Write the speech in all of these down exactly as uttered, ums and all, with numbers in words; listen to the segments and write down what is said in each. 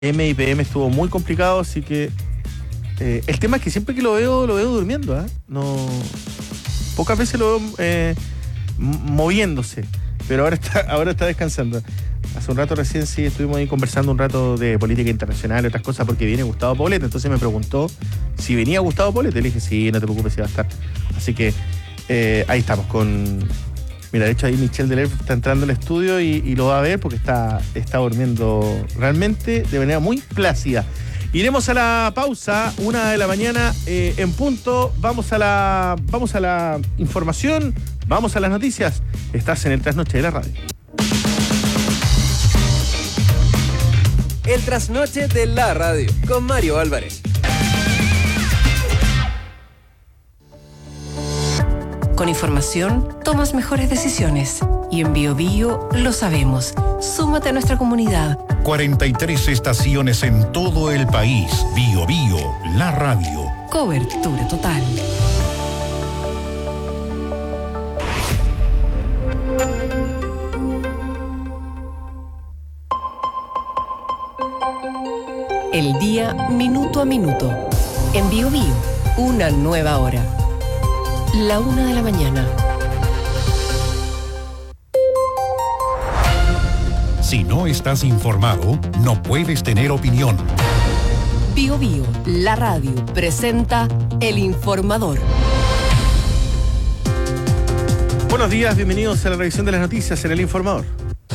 M y P M estuvo muy complicado, así que eh, el tema es que siempre que lo veo, lo veo durmiendo, ¿eh? No, pocas veces lo veo eh, moviéndose, pero ahora está, ahora está descansando. Hace un rato recién sí estuvimos ahí conversando un rato de política internacional y otras cosas porque viene Gustavo Poblete, entonces me preguntó si venía Gustavo Poblete, le dije sí, no te preocupes, si va a estar. Así que eh, ahí estamos con... Mira, de hecho ahí Michelle Delerf está entrando al estudio y, y lo va a ver porque está, está durmiendo realmente de manera muy plácida. Iremos a la pausa, una de la mañana eh, en punto. Vamos a la, vamos a la información, vamos a las noticias. Estás en el Trasnoche de la Radio. El Trasnoche de la Radio con Mario Álvarez. Con información, tomas mejores decisiones. Y en Bio Bio lo sabemos. Súmate a nuestra comunidad. cuarenta y tres estaciones en todo el país. Bio Bio, la radio. Cobertura total. El día minuto a minuto. En Bio Bio, una nueva hora. La una de la mañana. Si no estás informado, no puedes tener opinión. Bio Bio, la radio, presenta El Informador. Buenos días, bienvenidos a la revisión de las noticias en El Informador.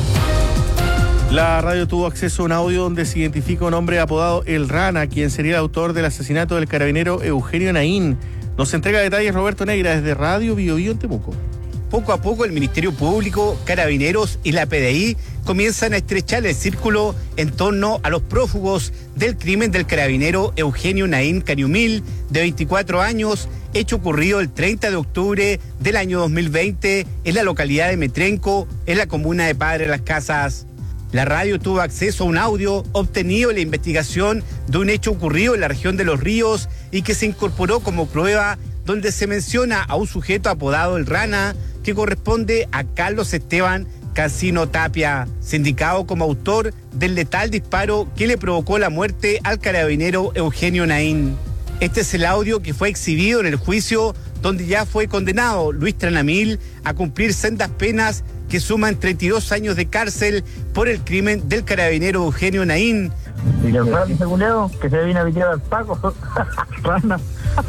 La radio tuvo acceso a un audio donde se identifica un hombre apodado El Rana, quien sería el autor del asesinato del carabinero Eugenio Naín. Nos entrega detalles Roberto Negra desde Radio Bio Bio en Temuco. Poco a poco el Ministerio Público, Carabineros y la P D I comienzan a estrechar el círculo en torno a los prófugos del crimen del carabinero Eugenio Naín Cariumil, de veinticuatro años, hecho ocurrido el treinta de octubre del año dos mil veinte en la localidad de Metrenco, en la comuna de Padre Las Casas. La radio tuvo acceso a un audio obtenido en la investigación de un hecho ocurrido en la región de Los Ríos y que se incorporó como prueba, donde se menciona a un sujeto apodado El Rana, que corresponde a Carlos Esteban Cancino Tapia, sindicado como autor del letal disparo que le provocó la muerte al carabinero Eugenio Naín. Este es el audio que fue exhibido en el juicio, donde ya fue condenado Luis Tranamil a cumplir sendas penas que suman treinta y dos años de cárcel por el crimen del carabinero Eugenio Naín. Y el Rana ese culeado que se viene a pitear al Paco. Rana.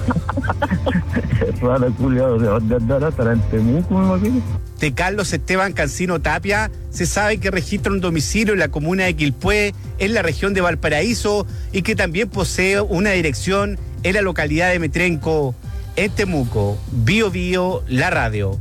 Rana culeado, ¿de dónde andará? ¿Estará en Temuco, me imagino? De Carlos Esteban Cancino Tapia se sabe que registra un domicilio en la comuna de Quilpué, en la región de Valparaíso, y que también posee una dirección en la localidad de Metrenco. En Temuco, Bio Bio, la radio.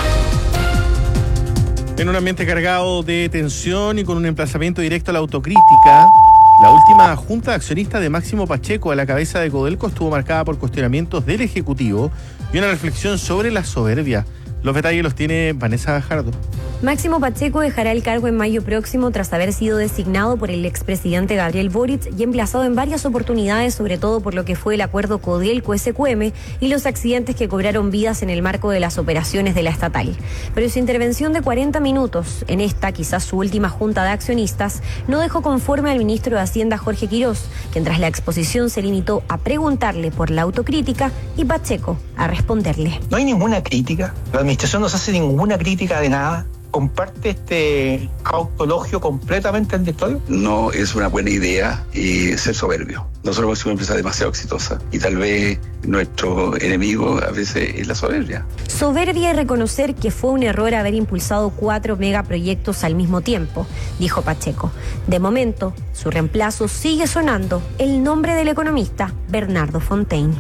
En un ambiente cargado de tensión y con un emplazamiento directo a la autocrítica, la última junta de accionistas de Máximo Pacheco a la cabeza de Codelco estuvo marcada por cuestionamientos del Ejecutivo y una reflexión sobre la soberbia. Los detalles los tiene Vanessa Gajardo. Máximo Pacheco dejará el cargo en mayo próximo tras haber sido designado por el expresidente Gabriel Boric y emplazado en varias oportunidades, sobre todo por lo que fue el acuerdo Codelco-S Q M y los accidentes que cobraron vidas en el marco de las operaciones de la estatal. Pero su intervención de cuarenta minutos, en esta quizás su última junta de accionistas, no dejó conforme al ministro de Hacienda Jorge Quirós, quien tras la exposición se limitó a preguntarle por la autocrítica y Pacheco a responderle. No hay ninguna crítica, la administración no se hace ninguna crítica de nada. ¿Comparte este autologio completamente al directorio? No es una buena idea y ser soberbio. Nosotros somos una empresa demasiado exitosa y tal vez nuestro enemigo a veces es la soberbia. Soberbia y reconocer que fue un error haber impulsado cuatro megaproyectos al mismo tiempo, dijo Pacheco. De momento, su reemplazo sigue sonando el nombre del economista Bernardo Fontaine.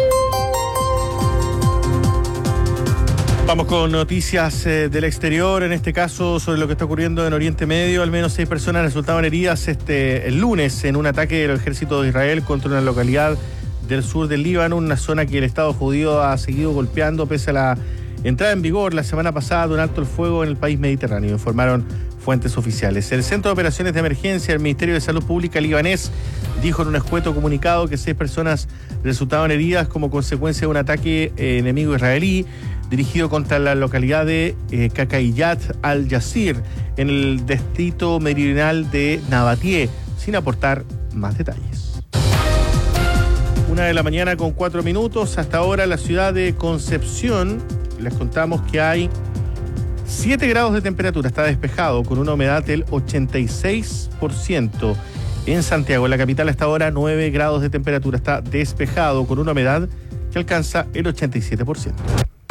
Vamos con noticias eh, del exterior, en este caso sobre lo que está ocurriendo en Oriente Medio. Al menos seis personas resultaron heridas este el lunes en un ataque del ejército de Israel contra una localidad del sur del Líbano, una zona que el Estado judío ha seguido golpeando pese a la entrada en vigor la semana pasada de un alto el fuego en el país mediterráneo, informaron fuentes oficiales. El Centro de Operaciones de Emergencia del Ministerio de Salud Pública libanés dijo en un escueto comunicado que seis personas resultaron heridas como consecuencia de un ataque eh, enemigo israelí dirigido contra la localidad de eh, Kakayat al-Yasir, en el distrito meridional de Nabatie, sin aportar más detalles. Una de la mañana con cuatro minutos. Hasta ahora la ciudad de Concepción, les contamos que hay siete grados de temperatura, está despejado con una humedad del ochenta y seis por ciento. En Santiago, en la capital, hasta ahora nueve grados de temperatura, está despejado con una humedad que alcanza el ochenta y siete por ciento.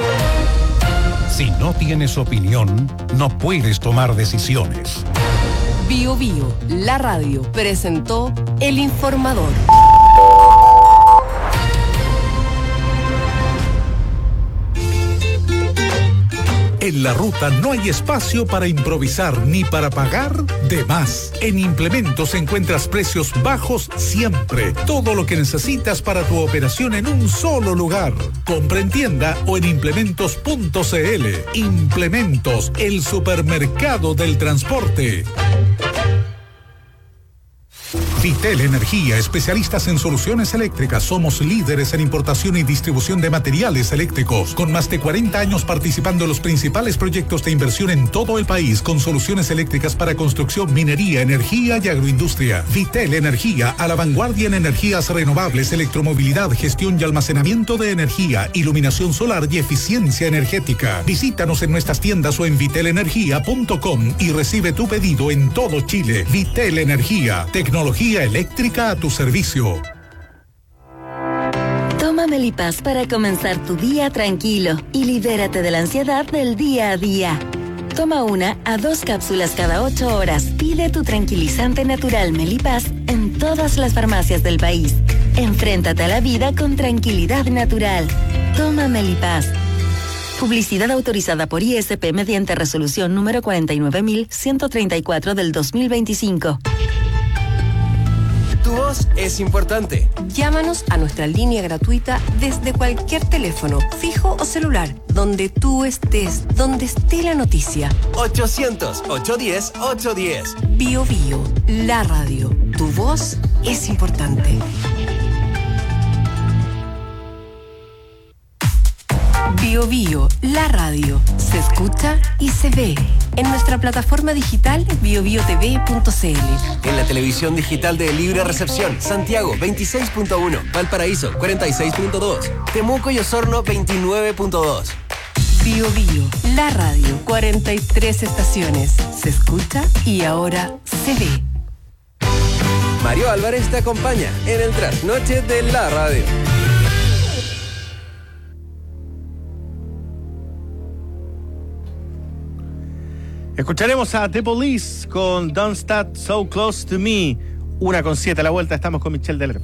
Si no tienes opinión, no puedes tomar decisiones. Bio Bio, la radio, presentó El Informador. En la ruta no hay espacio para improvisar ni para pagar de más. En Implementos encuentras precios bajos siempre. Todo lo que necesitas para tu operación en un solo lugar. Compra en tienda o en implementos punto cl. Implementos, el supermercado del transporte. Vitel Energía, especialistas en soluciones eléctricas. Somos líderes en importación y distribución de materiales eléctricos, con más de cuarenta años participando en los principales proyectos de inversión en todo el país, con soluciones eléctricas para construcción, minería, energía y agroindustria. Vitel Energía, a la vanguardia en energías renovables, electromovilidad, gestión y almacenamiento de energía, iluminación solar y eficiencia energética. Visítanos en nuestras tiendas o en vitel energía punto com y recibe tu pedido en todo Chile. Vitel Energía, tecnología eléctrica a tu servicio. Toma Melipaz para comenzar tu día tranquilo y libérate de la ansiedad del día a día. Toma una a dos cápsulas cada ocho horas. Pide tu tranquilizante natural Melipaz en todas las farmacias del país. Enfréntate a la vida con tranquilidad natural. Toma Melipaz. Publicidad autorizada por I S P mediante resolución número cuarenta y nueve mil ciento treinta y cuatro del dos mil veinticinco. Tu voz es importante. Llámanos a nuestra línea gratuita desde cualquier teléfono, fijo o celular, donde tú estés, donde esté la noticia. ochocientos, ochocientos diez, ochocientos diez. Bio Bio, la radio. Tu voz es importante. Bio Bio, la radio. Se escucha y se ve. En nuestra plataforma digital bio bio t v punto c l. En la televisión digital de Libre Recepción, Santiago veintiséis punto uno, Valparaíso cuarenta y seis punto dos, Temuco y Osorno veintinueve punto dos. Bio Bio, la radio. cuarenta y tres estaciones. Se escucha y ahora se ve. Mario Álvarez te acompaña en el trasnoche de la radio. Escucharemos a The Police con Don't Stand So Close to Me. Una con siete a la vuelta, estamos con Michelle Deler.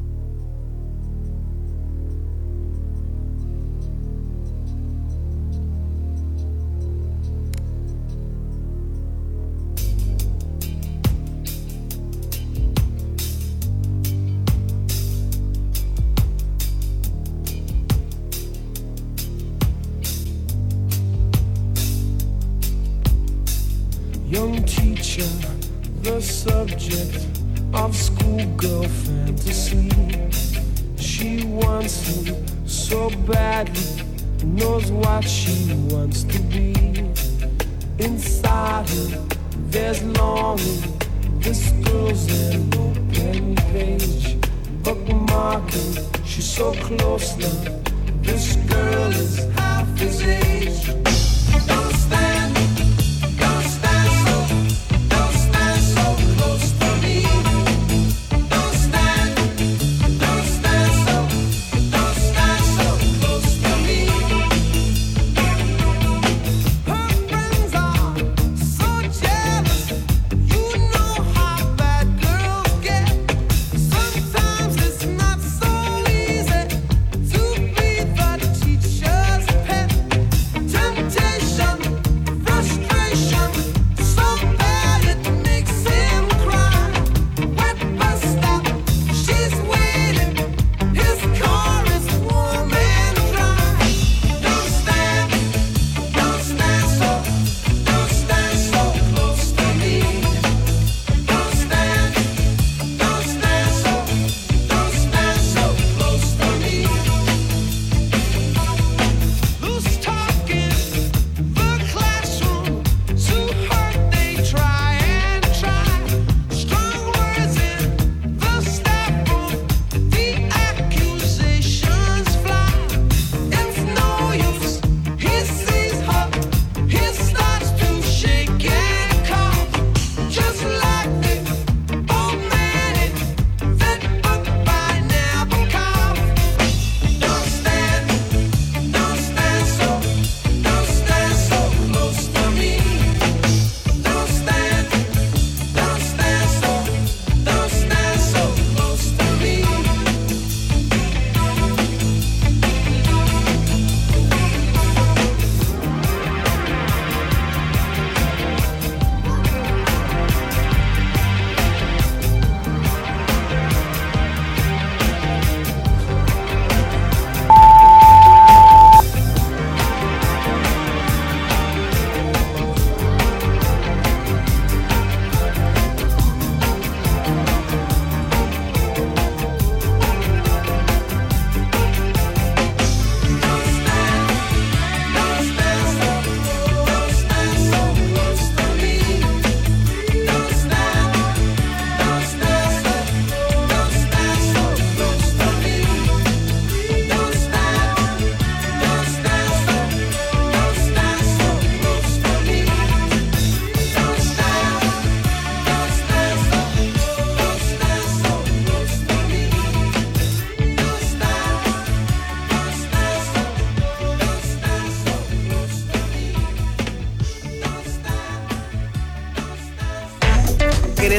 Young teacher, the subject of schoolgirl fantasy. She wants him so badly, knows what she wants to be. Inside her, there's longing. This girl's an open page, bookmarking. She's so close now. This girl is half his age. Don't stand. Temptation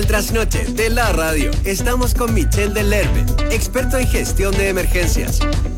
el trasnoche de la radio. Estamos con Michel del Lerbe, experto en gestión de emergencias.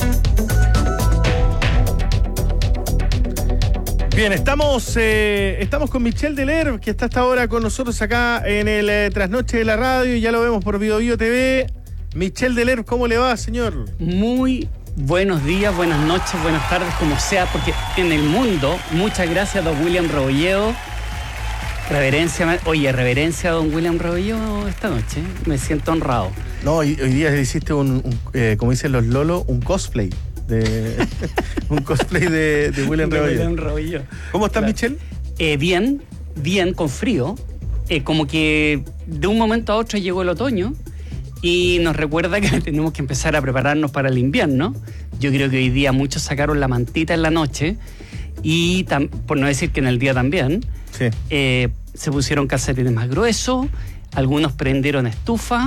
Bien, estamos, eh, estamos con Michel del Lerbe, que está hasta ahora con nosotros acá en el eh, trasnoche de la radio, y ya lo vemos por Bio Bio T V. Michel del Lerbe, ¿cómo le va, señor? Muy buenos días, buenas noches, buenas tardes, como sea, porque en el mundo, muchas gracias, don William Rebolledo. Reverencia, oye, reverencia a don William Rebolledo esta noche, me siento honrado. No, hoy, hoy día hiciste un, un eh, como dicen los lolos, un cosplay. De, un cosplay de, de William Rebolledo. ¿Cómo estás, claro. Michel? Eh, bien, bien, con frío. Eh, como que de un momento a otro llegó el otoño y nos recuerda que tenemos que empezar a prepararnos para el invierno. Yo creo que hoy día muchos sacaron la mantita en la noche y, tam, por no decir que en el día también, sí. eh, se pusieron calcetines más gruesos, algunos prendieron estufa.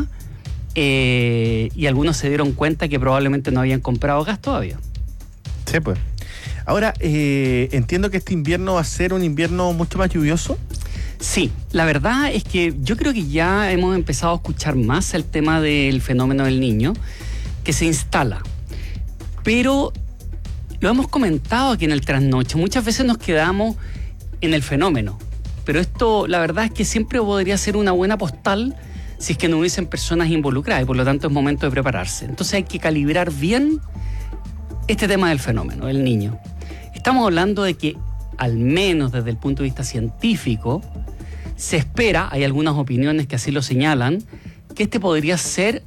Eh, y algunos se dieron cuenta que probablemente no habían comprado gas todavía. Sí, pues. Ahora, eh, entiendo que este invierno va a ser un invierno mucho más lluvioso. Sí, la verdad es que yo creo que ya hemos empezado a escuchar más el tema del fenómeno del Niño, que se instala. Pero lo hemos comentado aquí en el Trasnoche, muchas veces nos quedamos en el fenómeno, pero esto, la verdad es que siempre podría ser una buena postal si es que no hubiesen personas involucradas, y por lo tanto es momento de prepararse. Entonces hay que calibrar bien este tema del fenómeno, el Niño. Estamos hablando de que, al menos desde el punto de vista científico, se espera, hay algunas opiniones que así lo señalan, que este podría ser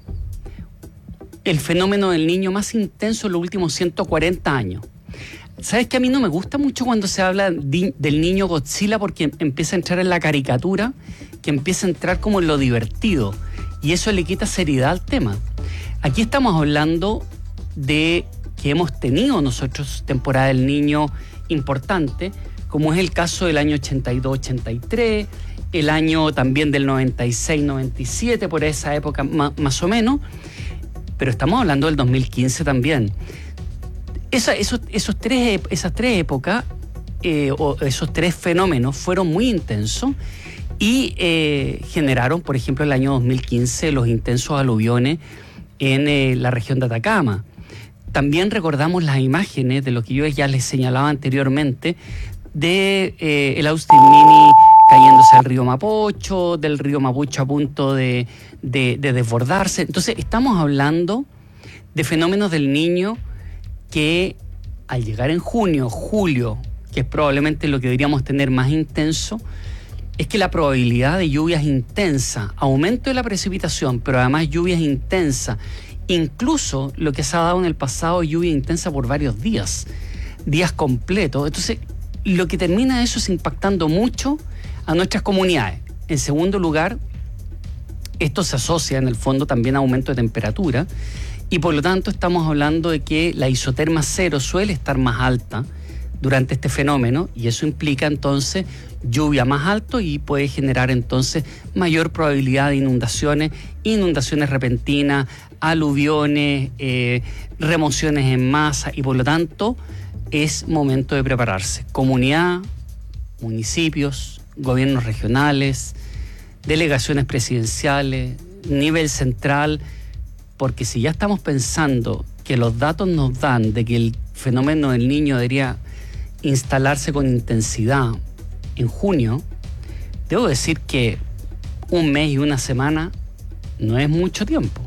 el fenómeno del Niño más intenso en los últimos ciento cuarenta años. ¿Sabes que a mí no me gusta mucho cuando se habla de, del niño Godzilla, porque empieza a entrar en la caricatura, que empieza a entrar como en lo divertido, y eso le quita seriedad al tema? Aquí estamos hablando de que hemos tenido nosotros temporada del Niño importante, como es el caso del año ochenta y dos ochenta y tres, el año también del noventa y seis noventa y siete, por esa época más, más o menos, pero estamos hablando del dos mil quince también. Esa, esos, esos tres, esas tres épocas, eh, o esos tres fenómenos fueron muy intensos y eh, generaron, por ejemplo, el año dos mil quince los intensos aluviones en eh, la región de Atacama. También recordamos las imágenes de lo que yo ya les señalaba anteriormente, de eh, el Austin Mini cayéndose al río Mapocho, del río Mapocho a punto de, de, de desbordarse. Entonces, estamos hablando de fenómenos del Niño que al llegar en junio, julio, que es probablemente lo que deberíamos tener más intenso, es que la probabilidad de lluvias intensas, aumento de la precipitación, pero además lluvias intensas, incluso lo que se ha dado en el pasado, lluvia intensa por varios días, días completos. Entonces, lo que termina eso es impactando mucho a nuestras comunidades. En segundo lugar, esto se asocia en el fondo también a aumento de temperatura, y por lo tanto estamos hablando de que la isoterma cero suele estar más alta durante este fenómeno, y eso implica entonces lluvia más alto y puede generar entonces mayor probabilidad de inundaciones, inundaciones repentinas, aluviones, eh, remociones en masa, y por lo tanto es momento de prepararse. Comunidad, municipios, gobiernos regionales, delegaciones presidenciales, nivel central, porque si ya estamos pensando que los datos nos dan de que el fenómeno del Niño debería instalarse con intensidad en junio, debo decir que un mes y una semana no es mucho tiempo.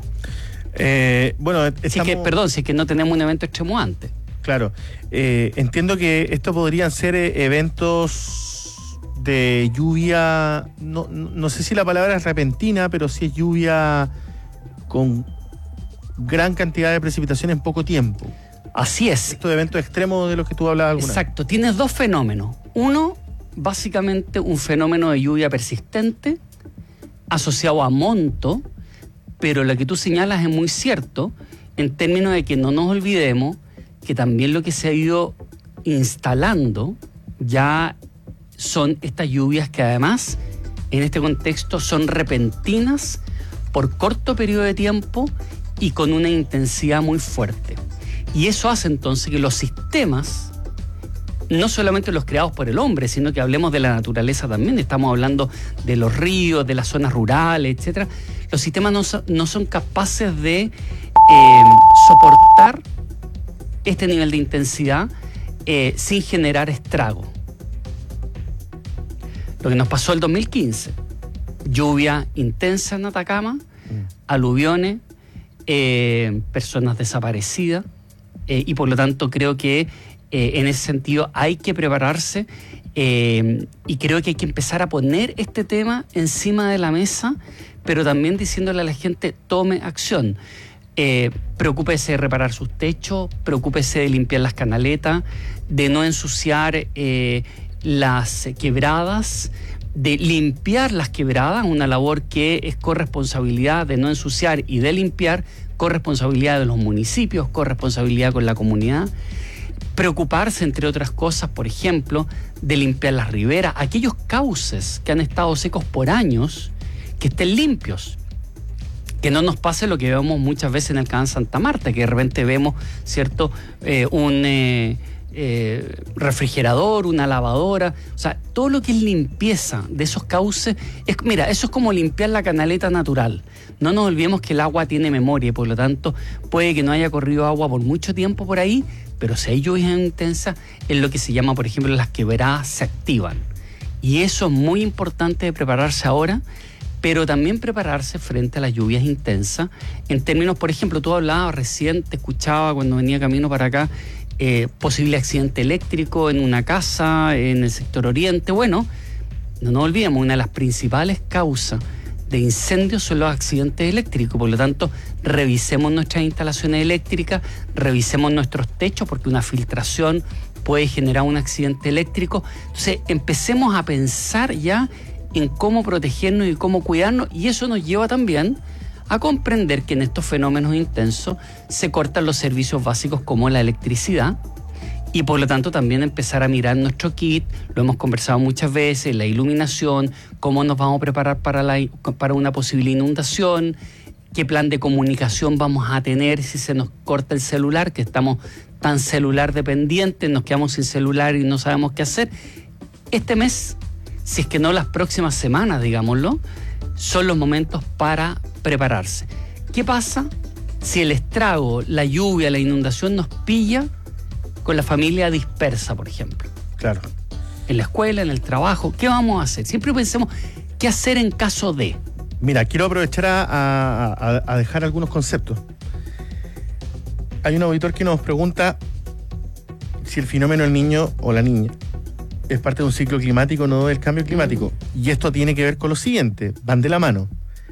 Eh, bueno, estamos... si es que, perdón, si es que no tenemos un evento extenuante. Claro, eh, entiendo que estos podrían ser eh, eventos de lluvia, no, no sé si la palabra es repentina, pero sí es lluvia con gran cantidad de precipitación en poco tiempo. Así es. Estos eventos extremos de los que tú hablabas alguna vez. Exacto, tienes dos fenómenos. Uno, básicamente un fenómeno de lluvia persistente asociado a monto, pero lo que tú señalas es muy cierto en términos de que no nos olvidemos que también lo que se ha ido instalando ya son estas lluvias que además en este contexto son repentinas por corto periodo de tiempo y con una intensidad muy fuerte. Y eso hace entonces que los sistemas no solamente los creados por el hombre, sino que hablemos de la naturaleza también. Estamos hablando de los ríos, de las zonas rurales, etcétera. Los sistemas no, so, no son capaces de eh, soportar este nivel de intensidad eh, sin generar estrago. Lo que nos pasó el dos mil quince, lluvia intensa en Atacama, aluviones, eh, personas desaparecidas, eh, y por lo tanto creo que eh, en ese sentido hay que prepararse, eh, y creo que hay que empezar a poner este tema encima de la mesa, pero también diciéndole a la gente: tome acción. Eh, preocúpese de reparar sus techos, preocúpese de limpiar las canaletas, de no ensuciar eh, las quebradas, de limpiar las quebradas, una labor que es corresponsabilidad de no ensuciar y de limpiar, corresponsabilidad de los municipios, corresponsabilidad con la comunidad. Preocuparse, entre otras cosas, por ejemplo, de limpiar las riberas, aquellos cauces que han estado secos por años, que estén limpios. Que no nos pase lo que vemos muchas veces en el canal Santa Marta, que de repente vemos, ¿cierto?, eh, un eh, eh, refrigerador, una lavadora, o sea, todo lo que es limpieza de esos cauces, es, mira, eso es como limpiar la canaleta natural. No nos olvidemos que el agua tiene memoria y por lo tanto puede que no haya corrido agua por mucho tiempo por ahí, pero si hay lluvias intensas, es lo que se llama, por ejemplo, las quebradas se activan. Y eso es muy importante de prepararse ahora, pero también prepararse frente a las lluvias intensas, en términos, por ejemplo, tú hablabas recién, te escuchaba cuando venía camino para acá, eh, posible accidente eléctrico en una casa, en el sector oriente. Bueno, no nos olvidemos, una de las principales causas de incendios son los accidentes eléctricos, por lo tanto, revisemos nuestras instalaciones eléctricas, revisemos nuestros techos, porque una filtración puede generar un accidente eléctrico. Entonces, empecemos a pensar ya en cómo protegernos y cómo cuidarnos, y eso nos lleva también a comprender que en estos fenómenos intensos se cortan los servicios básicos como la electricidad, y por lo tanto también empezar a mirar nuestro kit, lo hemos conversado muchas veces, la iluminación, cómo nos vamos a preparar para, la, para una posible inundación, qué plan de comunicación vamos a tener si se nos corta el celular, que estamos tan celular dependientes, nos quedamos sin celular y no sabemos qué hacer. Este mes, si es que no las próximas semanas, digámoslo, son los momentos para prepararse. ¿Qué pasa si el estrago, la lluvia, la inundación nos pilla con la familia dispersa, por ejemplo? Claro. En la escuela, en el trabajo, ¿qué vamos a hacer? Siempre pensemos, ¿qué hacer en caso de? Mira, quiero aprovechar a, a, a dejar algunos conceptos. Hay un auditor que nos pregunta si el fenómeno del niño o la niña es parte de un ciclo climático, no del cambio climático. Y esto tiene que ver con lo siguiente, van de la mano.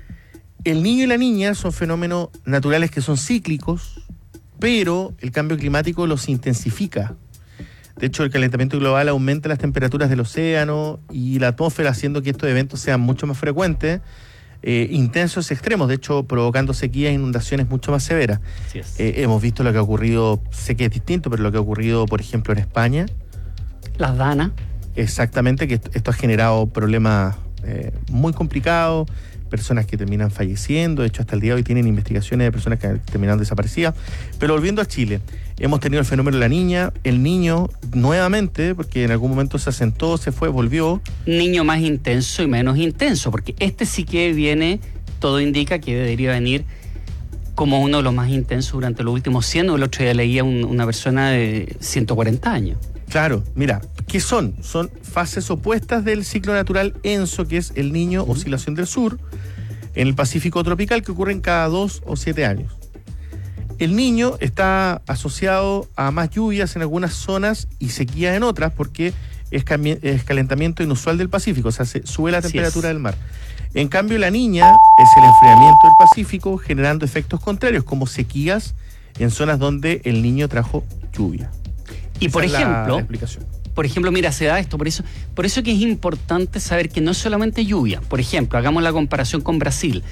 El niño y la niña son fenómenos naturales que son cíclicos, pero el cambio climático los intensifica. De hecho, el calentamiento global aumenta las temperaturas del océano y la atmósfera, haciendo que estos eventos sean mucho más frecuentes, eh, intensos, extremos, de hecho, provocando sequías e inundaciones mucho más severas. Así es. Eh, hemos visto lo que ha ocurrido, sé que es distinto, pero lo que ha ocurrido, por ejemplo, en España. Las Dana. Exactamente, que esto ha generado problemas eh, muy complicados, personas que terminan falleciendo. De hecho, hasta el día de hoy tienen investigaciones de personas que terminan desaparecidas. Pero volviendo a Chile, hemos tenido el fenómeno de la niña, el niño nuevamente, porque en algún momento se asentó, se fue, volvió. Niño más intenso y menos intenso, porque este sí que viene, todo indica que debería venir como uno de los más intensos durante los últimos cien, o el otro día leía un, una persona de ciento cuarenta años. Claro, mira, ¿qué son? Son fases opuestas del ciclo natural ENSO, que es el Niño, uh-huh. Oscilación del Sur, en el Pacífico tropical, que ocurren cada dos o siete años. El Niño está asociado a más lluvias en algunas zonas y sequías en otras, porque es, cami- es calentamiento inusual del Pacífico, o sea, se sube la Así temperatura es. del mar. En cambio, la Niña es el enfriamiento del Pacífico, generando efectos contrarios, como sequías en zonas donde el Niño trajo lluvia. Y por Esa ejemplo, es la explicación. por ejemplo, mira, se da esto, por eso, por eso que es importante saber que no es solamente lluvia. Por ejemplo, hagamos la comparación con Brasil.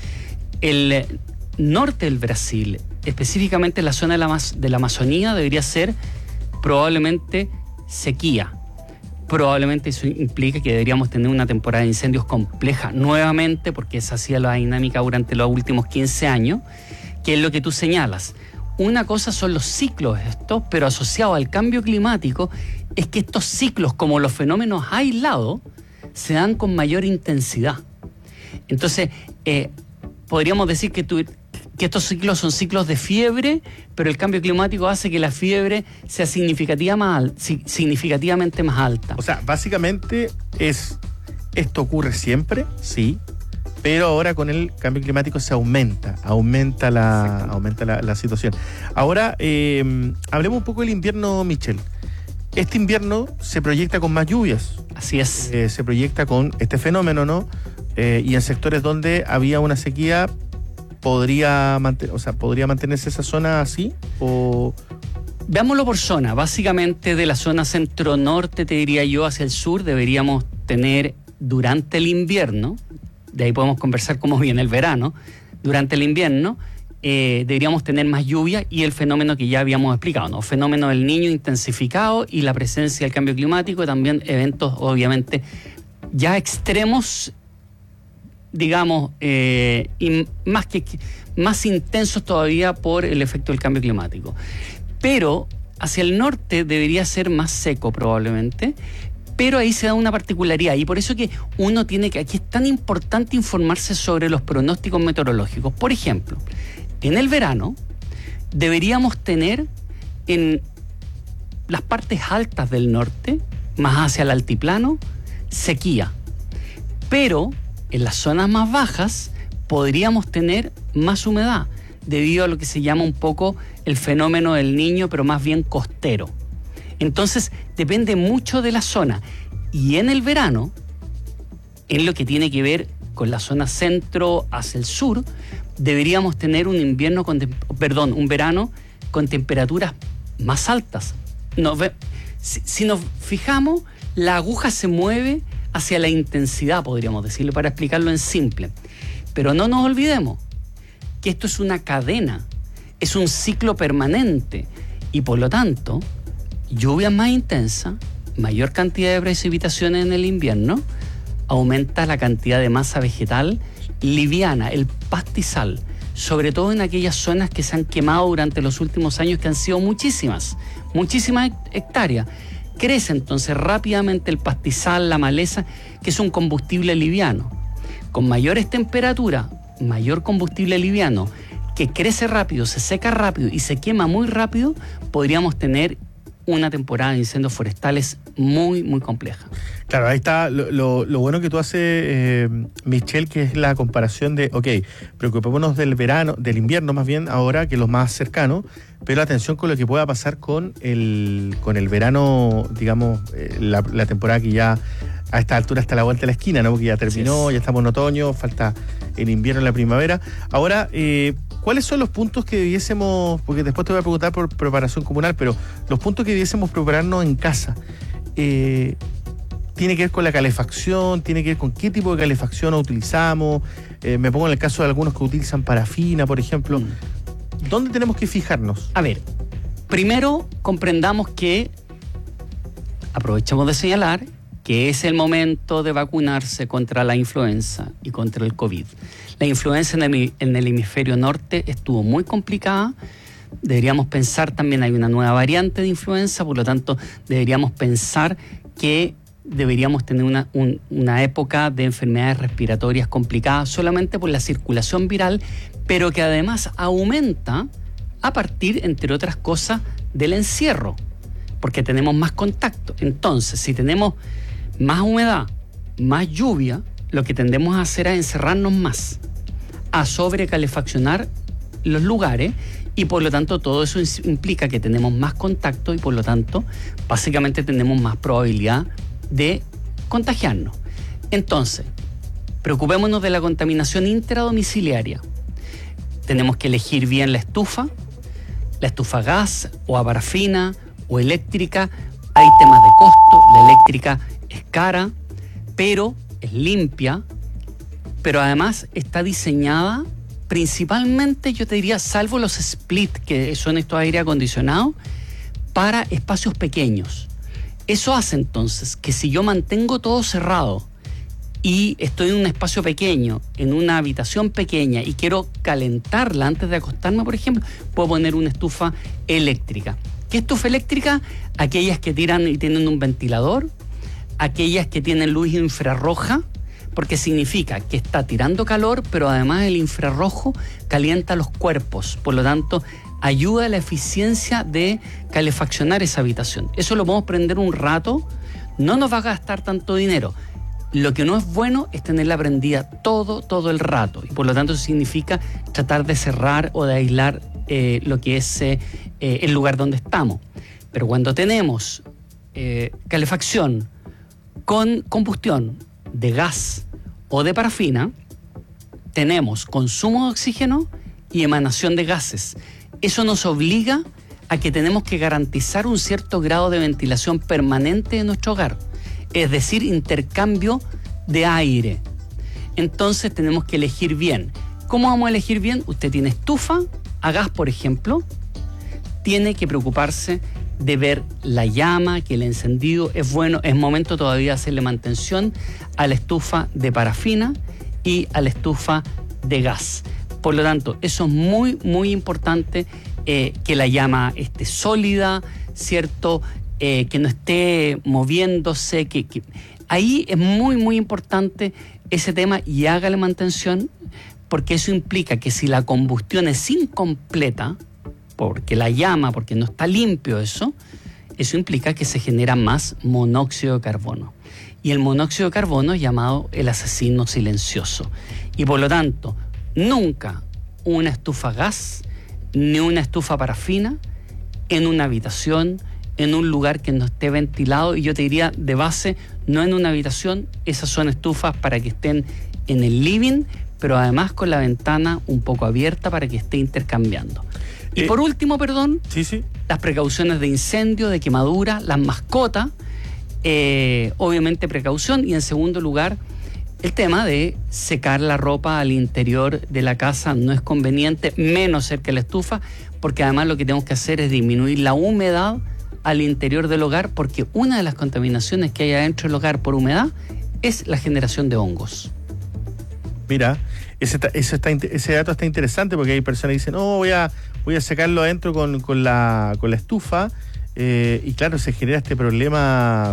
El norte del Brasil, específicamente la zona de la, de la Amazonía, debería ser probablemente sequía. Probablemente eso implica que deberíamos tener una temporada de incendios compleja nuevamente, porque esa ha sido la dinámica durante los últimos quince años, que es lo que tú señalas. Una cosa son los ciclos estos, pero asociado al cambio climático es que estos ciclos, como los fenómenos aislados, se dan con mayor intensidad. Entonces, eh, podríamos decir que, tu, que estos ciclos son ciclos de fiebre, pero el cambio climático hace que la fiebre sea significativa más al, significativamente más alta. O sea, básicamente es esto ocurre siempre, sí, pero ahora con el cambio climático se aumenta, aumenta la, aumenta la, la situación. Ahora, eh, hablemos un poco del invierno, Michelle. Este invierno se proyecta con más lluvias. Así es. Eh, se proyecta con este fenómeno, ¿no? Eh, y en sectores donde había una sequía, ¿podría, manten- o sea, ¿podría mantenerse esa zona así? O... Veámoslo por zona. Básicamente de la zona centro-norte, te diría yo, hacia el sur, deberíamos tener durante el invierno, de ahí podemos conversar cómo viene el verano, durante el invierno eh, deberíamos tener más lluvia y el fenómeno que ya habíamos explicado, ¿no? Fenómeno del Niño intensificado y la presencia del cambio climático, también eventos obviamente ya extremos, digamos, eh, y más, que, más intensos todavía por el efecto del cambio climático. Pero hacia el norte debería ser más seco probablemente, pero ahí se da una particularidad y por eso que uno tiene que, aquí es tan importante informarse sobre los pronósticos meteorológicos. Por ejemplo, en el verano deberíamos tener en las partes altas del norte, más hacia el altiplano, sequía. Pero en las zonas más bajas podríamos tener más humedad, debido a lo que se llama un poco el fenómeno del Niño, pero más bien costero. Entonces, depende mucho de la zona. Y en el verano, en lo que tiene que ver con la zona centro hacia el sur, deberíamos tener un invierno con, perdón, un verano con temperaturas más altas. Nos ve, si, si nos fijamos, la aguja se mueve hacia la intensidad, podríamos decirlo, para explicarlo en simple. Pero no nos olvidemos que esto es una cadena, es un ciclo permanente y por lo tanto, lluvias más intensas, mayor cantidad de precipitaciones en el invierno, aumenta la cantidad de masa vegetal liviana, el pastizal, sobre todo en aquellas zonas que se han quemado durante los últimos años, que han sido muchísimas, muchísimas hectáreas. Crece entonces rápidamente el pastizal, la maleza, que es un combustible liviano. Con mayores temperaturas, mayor combustible liviano, que crece rápido, se seca rápido y se quema muy rápido, podríamos tener una temporada de incendios forestales muy, muy compleja. Claro, ahí está lo, lo, lo bueno que tú haces, eh, Michelle, que es la comparación de, ok, preocupémonos del verano, del invierno más bien ahora, que los más cercanos, pero atención con lo que pueda pasar con el, con el verano, digamos, eh, la, la temporada que ya a esta altura está a la vuelta de la esquina, ¿no? Porque ya terminó, ya estamos en otoño, falta el invierno y la primavera. Ahora, eh, ¿cuáles son los puntos que debiésemos, porque después te voy a preguntar por preparación comunal, pero los puntos que debiésemos prepararnos en casa? Eh, ¿Tiene que ver con la calefacción? ¿Tiene que ver con qué tipo de calefacción utilizamos? Eh, me pongo en el caso de algunos que utilizan parafina, por ejemplo. Mm. ¿Dónde tenemos que fijarnos? A ver, primero comprendamos que, aprovechamos de señalar, que es el momento de vacunarse contra la influenza y contra el COVID. La influenza en el, en el hemisferio norte estuvo muy complicada. Deberíamos pensar también, hay una nueva variante de influenza, por lo tanto, deberíamos pensar que deberíamos tener una, un, una época de enfermedades respiratorias complicadas solamente por la circulación viral, pero que además aumenta a partir, entre otras cosas, del encierro, porque tenemos más contacto. Entonces, si tenemos más humedad, más lluvia, lo que tendemos a hacer es encerrarnos más, a sobrecalefaccionar los lugares, y por lo tanto todo eso implica que tenemos más contacto y por lo tanto básicamente tenemos más probabilidad de contagiarnos. Entonces, preocupémonos de la contaminación intradomiciliaria. Tenemos que elegir bien la estufa, la estufa a gas o a parafina o eléctrica. Hay temas de costo, la eléctrica es cara, pero es limpia, pero además está diseñada principalmente, yo te diría, salvo los split, que son estos aire acondicionados, para espacios pequeños. Eso hace entonces que si yo mantengo todo cerrado y estoy en un espacio pequeño, en una habitación pequeña y quiero calentarla antes de acostarme, por ejemplo, puedo poner una estufa eléctrica. ¿Qué estufa eléctrica? Aquellas que tiran y tienen un ventilador, aquellas que tienen luz infrarroja, porque significa que está tirando calor, pero además el infrarrojo calienta los cuerpos, por lo tanto ayuda a la eficiencia de calefaccionar esa habitación. Eso lo podemos prender un rato, no nos va a gastar tanto dinero. Lo que no es bueno es tenerla prendida todo, todo el rato, y por lo tanto eso significa tratar de cerrar o de aislar eh, lo que es eh, eh, el lugar donde estamos. Pero cuando tenemos eh, calefacción con combustión de gas o de parafina, tenemos consumo de oxígeno y emanación de gases. Eso nos obliga a que tenemos que garantizar un cierto grado de ventilación permanente en nuestro hogar, es decir, intercambio de aire. Entonces tenemos que elegir bien. ¿Cómo vamos a elegir bien? Usted tiene estufa a gas, por ejemplo, tiene que preocuparse de ver la llama, que el encendido es bueno. Es momento todavía de hacerle mantención a la estufa de parafina y a la estufa de gas. Por lo tanto, eso es muy, muy importante, eh, que la llama esté sólida, ¿cierto? Eh, que no esté moviéndose. Que, que... Ahí es muy, muy importante ese tema, y hágale mantención, porque eso implica que si la combustión es incompleta, porque la llama, porque no está limpio eso, eso implica que se genera más monóxido de carbono. Y el monóxido de carbono es llamado el asesino silencioso. Y por lo tanto, nunca una estufa a gas ni una estufa parafina en una habitación, en un lugar que no esté ventilado, y yo te diría de base, no en una habitación. Esas son estufas para que estén en el living, pero además con la ventana un poco abierta para que esté intercambiando. Y eh, por último, perdón, sí, sí. las precauciones de incendio, de quemadura, las mascotas, eh, obviamente precaución. Y en segundo lugar, el tema de secar la ropa al interior de la casa no es conveniente, menos cerca de la estufa, porque además lo que tenemos que hacer es disminuir la humedad al interior del hogar, porque una de las contaminaciones que hay adentro del hogar por humedad es la generación de hongos. Mira, ese, ese, está, ese dato está interesante, porque hay personas que dicen, no, voy a, voy a sacarlo adentro con, con, la, con la estufa, eh, y claro, se genera este problema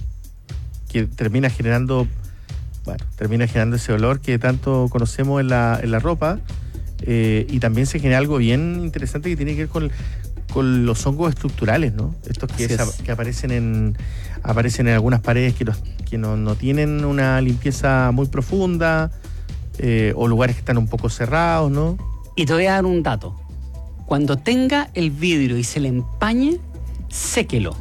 que termina generando, bueno, termina generando ese olor que tanto conocemos en la, en la ropa, eh, y también se genera algo bien interesante que tiene que ver con, con los hongos estructurales, ¿no? Estos que, es. que aparecen en aparecen en algunas paredes que, los, que no, no tienen una limpieza muy profunda, eh, o lugares que están un poco cerrados, ¿no? Y te voy a dar un dato. Cuando tenga el vidrio y se le empañe, séquelo.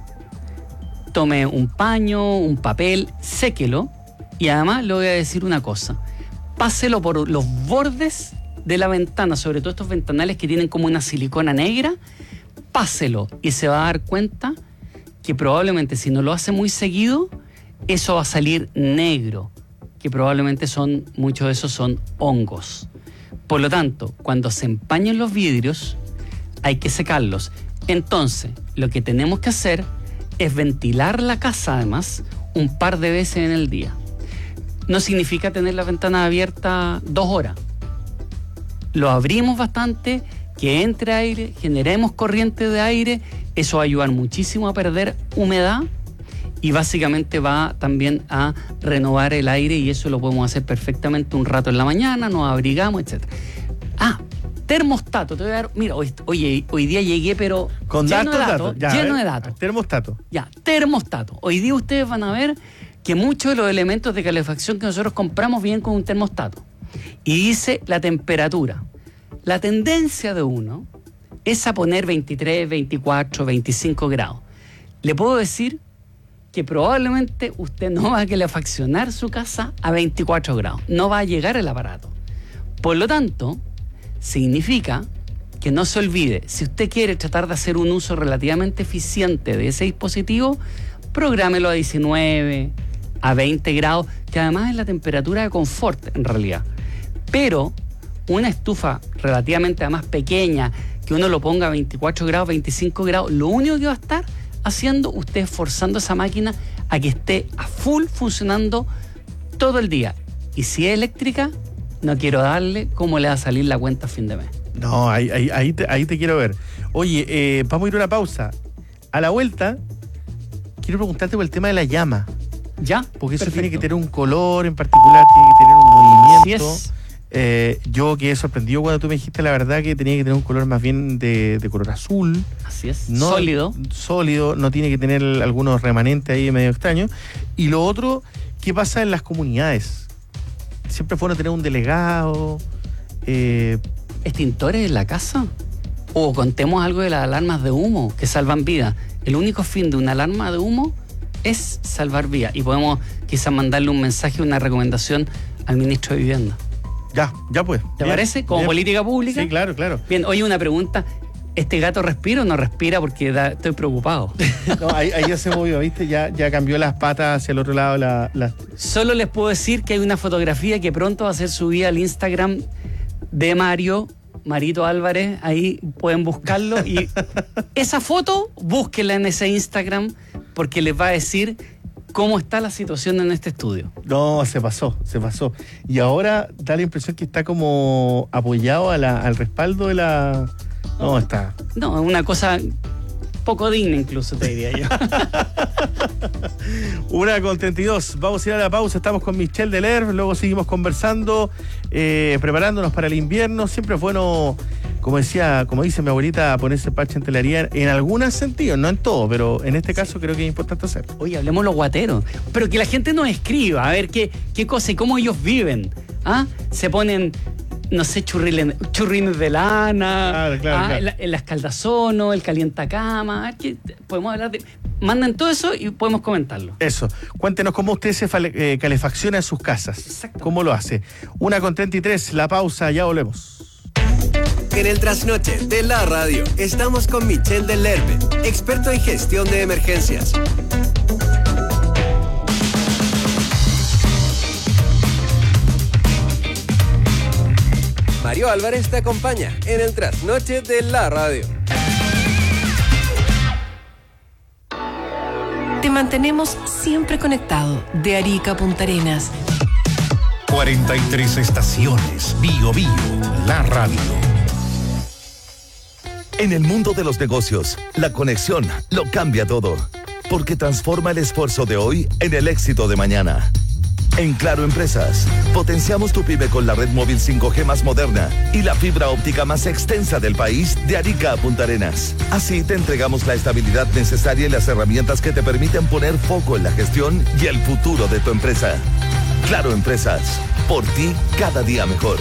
Tome un paño, un papel, séquelo. Y además le voy a decir una cosa. Páselo por los bordes de la ventana, sobre todo estos ventanales que tienen como una silicona negra. Páselo y se va a dar cuenta que probablemente, si no lo hace muy seguido, eso va a salir negro, que probablemente son, muchos de esos son hongos. Por lo tanto, cuando se empañen los vidrios, hay que secarlos. Entonces, lo que tenemos que hacer es ventilar la casa, además, un par de veces en el día. No significa tener la ventana abierta dos horas. Lo abrimos bastante, que entre aire, generemos corriente de aire. Eso va a ayudar muchísimo a perder humedad, y básicamente va también a renovar el aire, y eso lo podemos hacer perfectamente un rato en la mañana, nos abrigamos, etcétera. Ah, termostato, te voy a dar, mira, hoy, oye, hoy día llegué, pero con lleno datos, de datos, datos. Ya, lleno ver, de datos. Termostato. Ya, termostato. Hoy día ustedes van a ver que muchos de los elementos de calefacción que nosotros compramos vienen con un termostato. Y dice la temperatura. La tendencia de uno es a poner veintitrés, veinticuatro, veinticinco grados. Le puedo decir que probablemente usted no va a calefaccionar su casa a veinticuatro grados. No va a llegar el aparato. Por lo tanto, significa que no se olvide, si usted quiere tratar de hacer un uso relativamente eficiente de ese dispositivo, prográmelo a diecinueve, a veinte grados, que además es la temperatura de confort en realidad. Pero una estufa relativamente además pequeña, que uno lo ponga a veinticuatro grados, veinticinco grados, lo único que va a estar haciendo, usted es forzando esa máquina a que esté a full funcionando todo el día. Y si es eléctrica, no quiero darle cómo le va a salir la cuenta a fin de mes. No, ahí, ahí, ahí, te, ahí te quiero ver. Oye, eh, vamos a ir a una pausa. A la vuelta, quiero preguntarte por el tema de la llama. ¿Ya? Porque eso Perfecto. tiene que tener un color en particular, tiene que tener un movimiento. Así es. Eh, yo quedé sorprendido cuando tú me dijiste la verdad que tenía que tener un color más bien de, de color azul. Así es. No, Sólido. Sólido, no tiene que tener algunos remanentes ahí medio extraños. Y lo otro, ¿qué pasa en las comunidades? Siempre fue bueno tener un delegado. Eh, ¿Extintores en la casa? O contemos algo de las alarmas de humo que salvan vidas. El único fin de una alarma de humo es salvar vidas. Y podemos quizás mandarle un mensaje, una recomendación al ministro de Vivienda. Ya, ya pues. ¿Te Bien, parece? Como bien. política pública. Sí, claro, claro. Bien, oye, una pregunta. ¿Este gato respira o no respira? Porque da- estoy preocupado. No, ahí, ahí ya se movió, ¿viste? Ya, ya cambió las patas hacia el otro lado. La, la... Solo les puedo decir que hay una fotografía que pronto va a ser subida al Instagram de Mario, Marito Álvarez. Ahí pueden buscarlo. Y esa foto, búsquenla en ese Instagram porque les va a decir cómo está la situación en este estudio. No, se pasó, se pasó. Y ahora da la impresión que está como apoyado a la, al respaldo de la... No, está... No, es una cosa poco digna incluso, te diría yo. Una con treinta y dos. Vamos a ir a la pausa. Estamos con Michelle Delerve. Luego seguimos conversando, eh, preparándonos para el invierno. Siempre es bueno, como decía, como dice mi abuelita, ponerse parche en telería en algunos sentidos, no en todo, pero en este caso creo que es importante hacerlo. Oye, hablemos los guateros. Pero que la gente nos escriba, a ver qué, qué cosa y cómo ellos viven. ¿Ah? Se ponen, no sé, churriles, churrines de lana, Claro, claro, ah, claro. El, el escaldazono, el calientacama. A ver qué- podemos hablar de... Mandan todo eso y podemos comentarlo. Eso. Cuéntenos cómo usted se fale- eh, calefacciona en sus casas. ¿Cómo lo hace? Una con treinta y tres. La pausa. Ya volvemos. En el trasnoche de la radio estamos con Michelle Delerve, experto en gestión de emergencias. Mario Álvarez te acompaña en el trasnoche de la radio. Te mantenemos siempre conectado de Arica a Punta Arenas. cuarenta y tres estaciones. Bio Bio, la radio. En el mundo de los negocios, la conexión lo cambia todo, porque transforma el esfuerzo de hoy en el éxito de mañana. En Claro Empresas, potenciamos tu pyme con la red móvil cinco G más moderna y la fibra óptica más extensa del país de Arica a Punta Arenas. Así te entregamos la estabilidad necesaria y las herramientas que te permiten poner foco en la gestión y el futuro de tu empresa. Claro Empresas, por ti cada día mejor.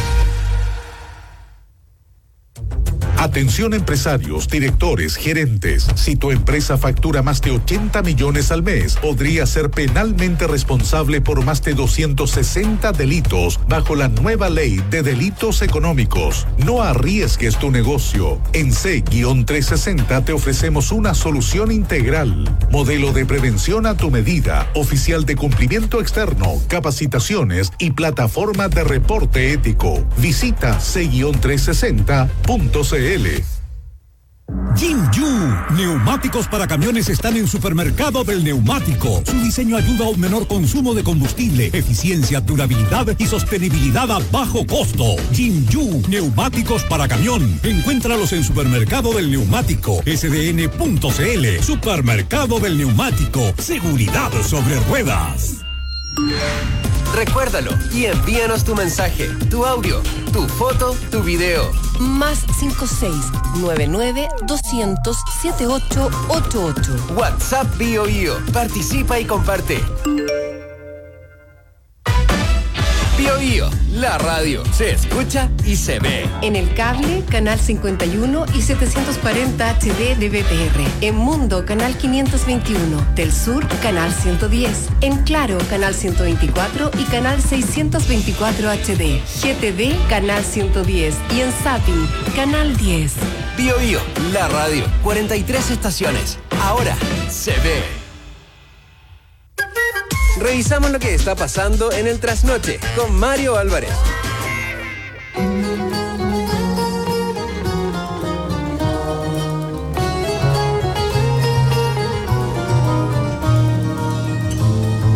Atención empresarios, directores, gerentes. Si tu empresa factura más de ochenta millones al mes, podría ser penalmente responsable por más de doscientos sesenta delitos bajo la nueva ley de delitos económicos. No arriesgues tu negocio. En C trescientos sesenta te ofrecemos una solución integral. Modelo de prevención a tu medida, oficial de cumplimiento externo, capacitaciones y plataforma de reporte ético. Visita C trescientos sesenta punto c l. Jim Yu, neumáticos para camiones están en Supermercado del Neumático. Su diseño ayuda a un menor consumo de combustible, eficiencia, durabilidad y sostenibilidad a bajo costo. Jim Yu, neumáticos para camión. Encuéntralos en Supermercado del Neumático, S D N punto c l. Supermercado del Neumático, seguridad sobre ruedas. Recuérdalo y envíanos tu mensaje, tu audio, tu foto, tu video. Más cinco seis nueve nueve doscientos setenta y ocho ochenta y ocho. WhatsApp Bio Bio. Participa y comparte. Bio Bio, la radio. Se escucha y se ve. En el cable, canal cincuenta y uno y setecientos cuarenta H D de B T R. En Mundo, canal quinientos veintiuno. Del Sur, canal ciento diez. En Claro, canal ciento veinticuatro y canal seiscientos veinticuatro H D. G T V, canal ciento diez. Y en Zapping, canal diez. Bio Bio, la radio. cuarenta y tres estaciones. Ahora se ve. Revisamos lo que está pasando en el trasnoche con Mario Álvarez.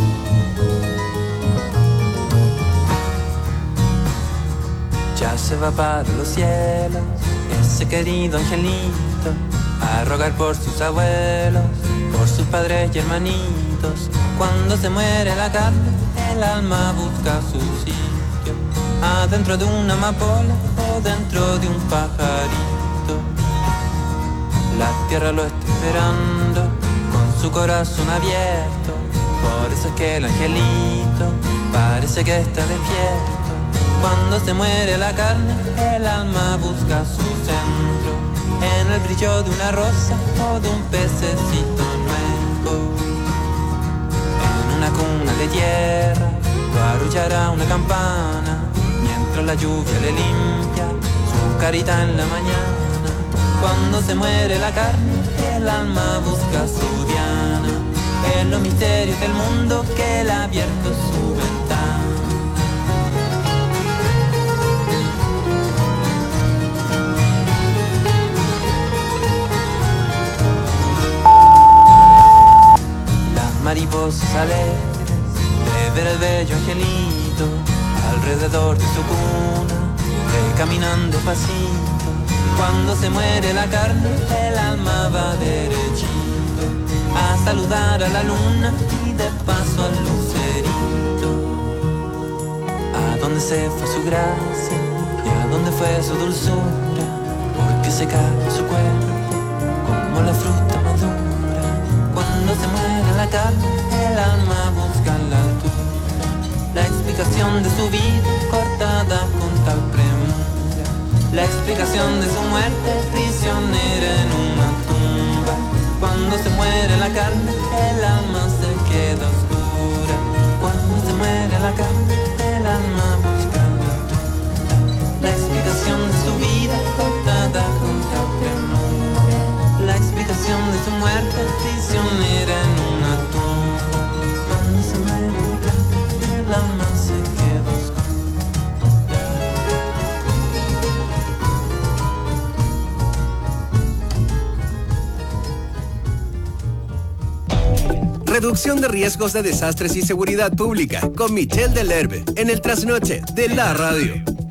Ya se va para los cielos, ese querido angelito, a rogar por sus abuelos, por sus padres y hermanitos. Cuando se muere la carne, el alma busca su sitio, adentro de una amapola o dentro de un pajarito. La tierra lo está esperando con su corazón abierto, por eso es que el angelito parece que está despierto. Cuando se muere la carne, el alma busca su centro, en el brillo de una rosa o de un pececito nuevo. En una cuna de tierra lo arrullará una campana, mientras la lluvia le limpia su carita en la mañana. Cuando se muere la carne, el alma busca su diana, en los misterios del mundo que él ha abierto su ventana. Mariposas alegres de ver el bello angelito alrededor de su cuna, que caminan despacito. Cuando se muere la carne, el alma va derechito a saludar a la luna y de paso al lucerito. A dónde se fue su gracia y a dónde fue su dulzura, porque se cae su cuerpo como la fruta madura. Cuando se muere la carne, el alma busca la altura, la explicación de su vida cortada con tal premura, la explicación de su muerte prisionera en una tumba. Cuando se muere la carne, el alma se queda oscura. Cuando se muere la carne, el alma busca la altura, la explicación de su vida cortada con tal premura, la explicación de su muerte prisionera en una tumba. Cuando se muere la carne, el alma se queda oscura. Reducción de riesgos de desastres y seguridad pública con Michelle Delerbe en el trasnoche de la radio.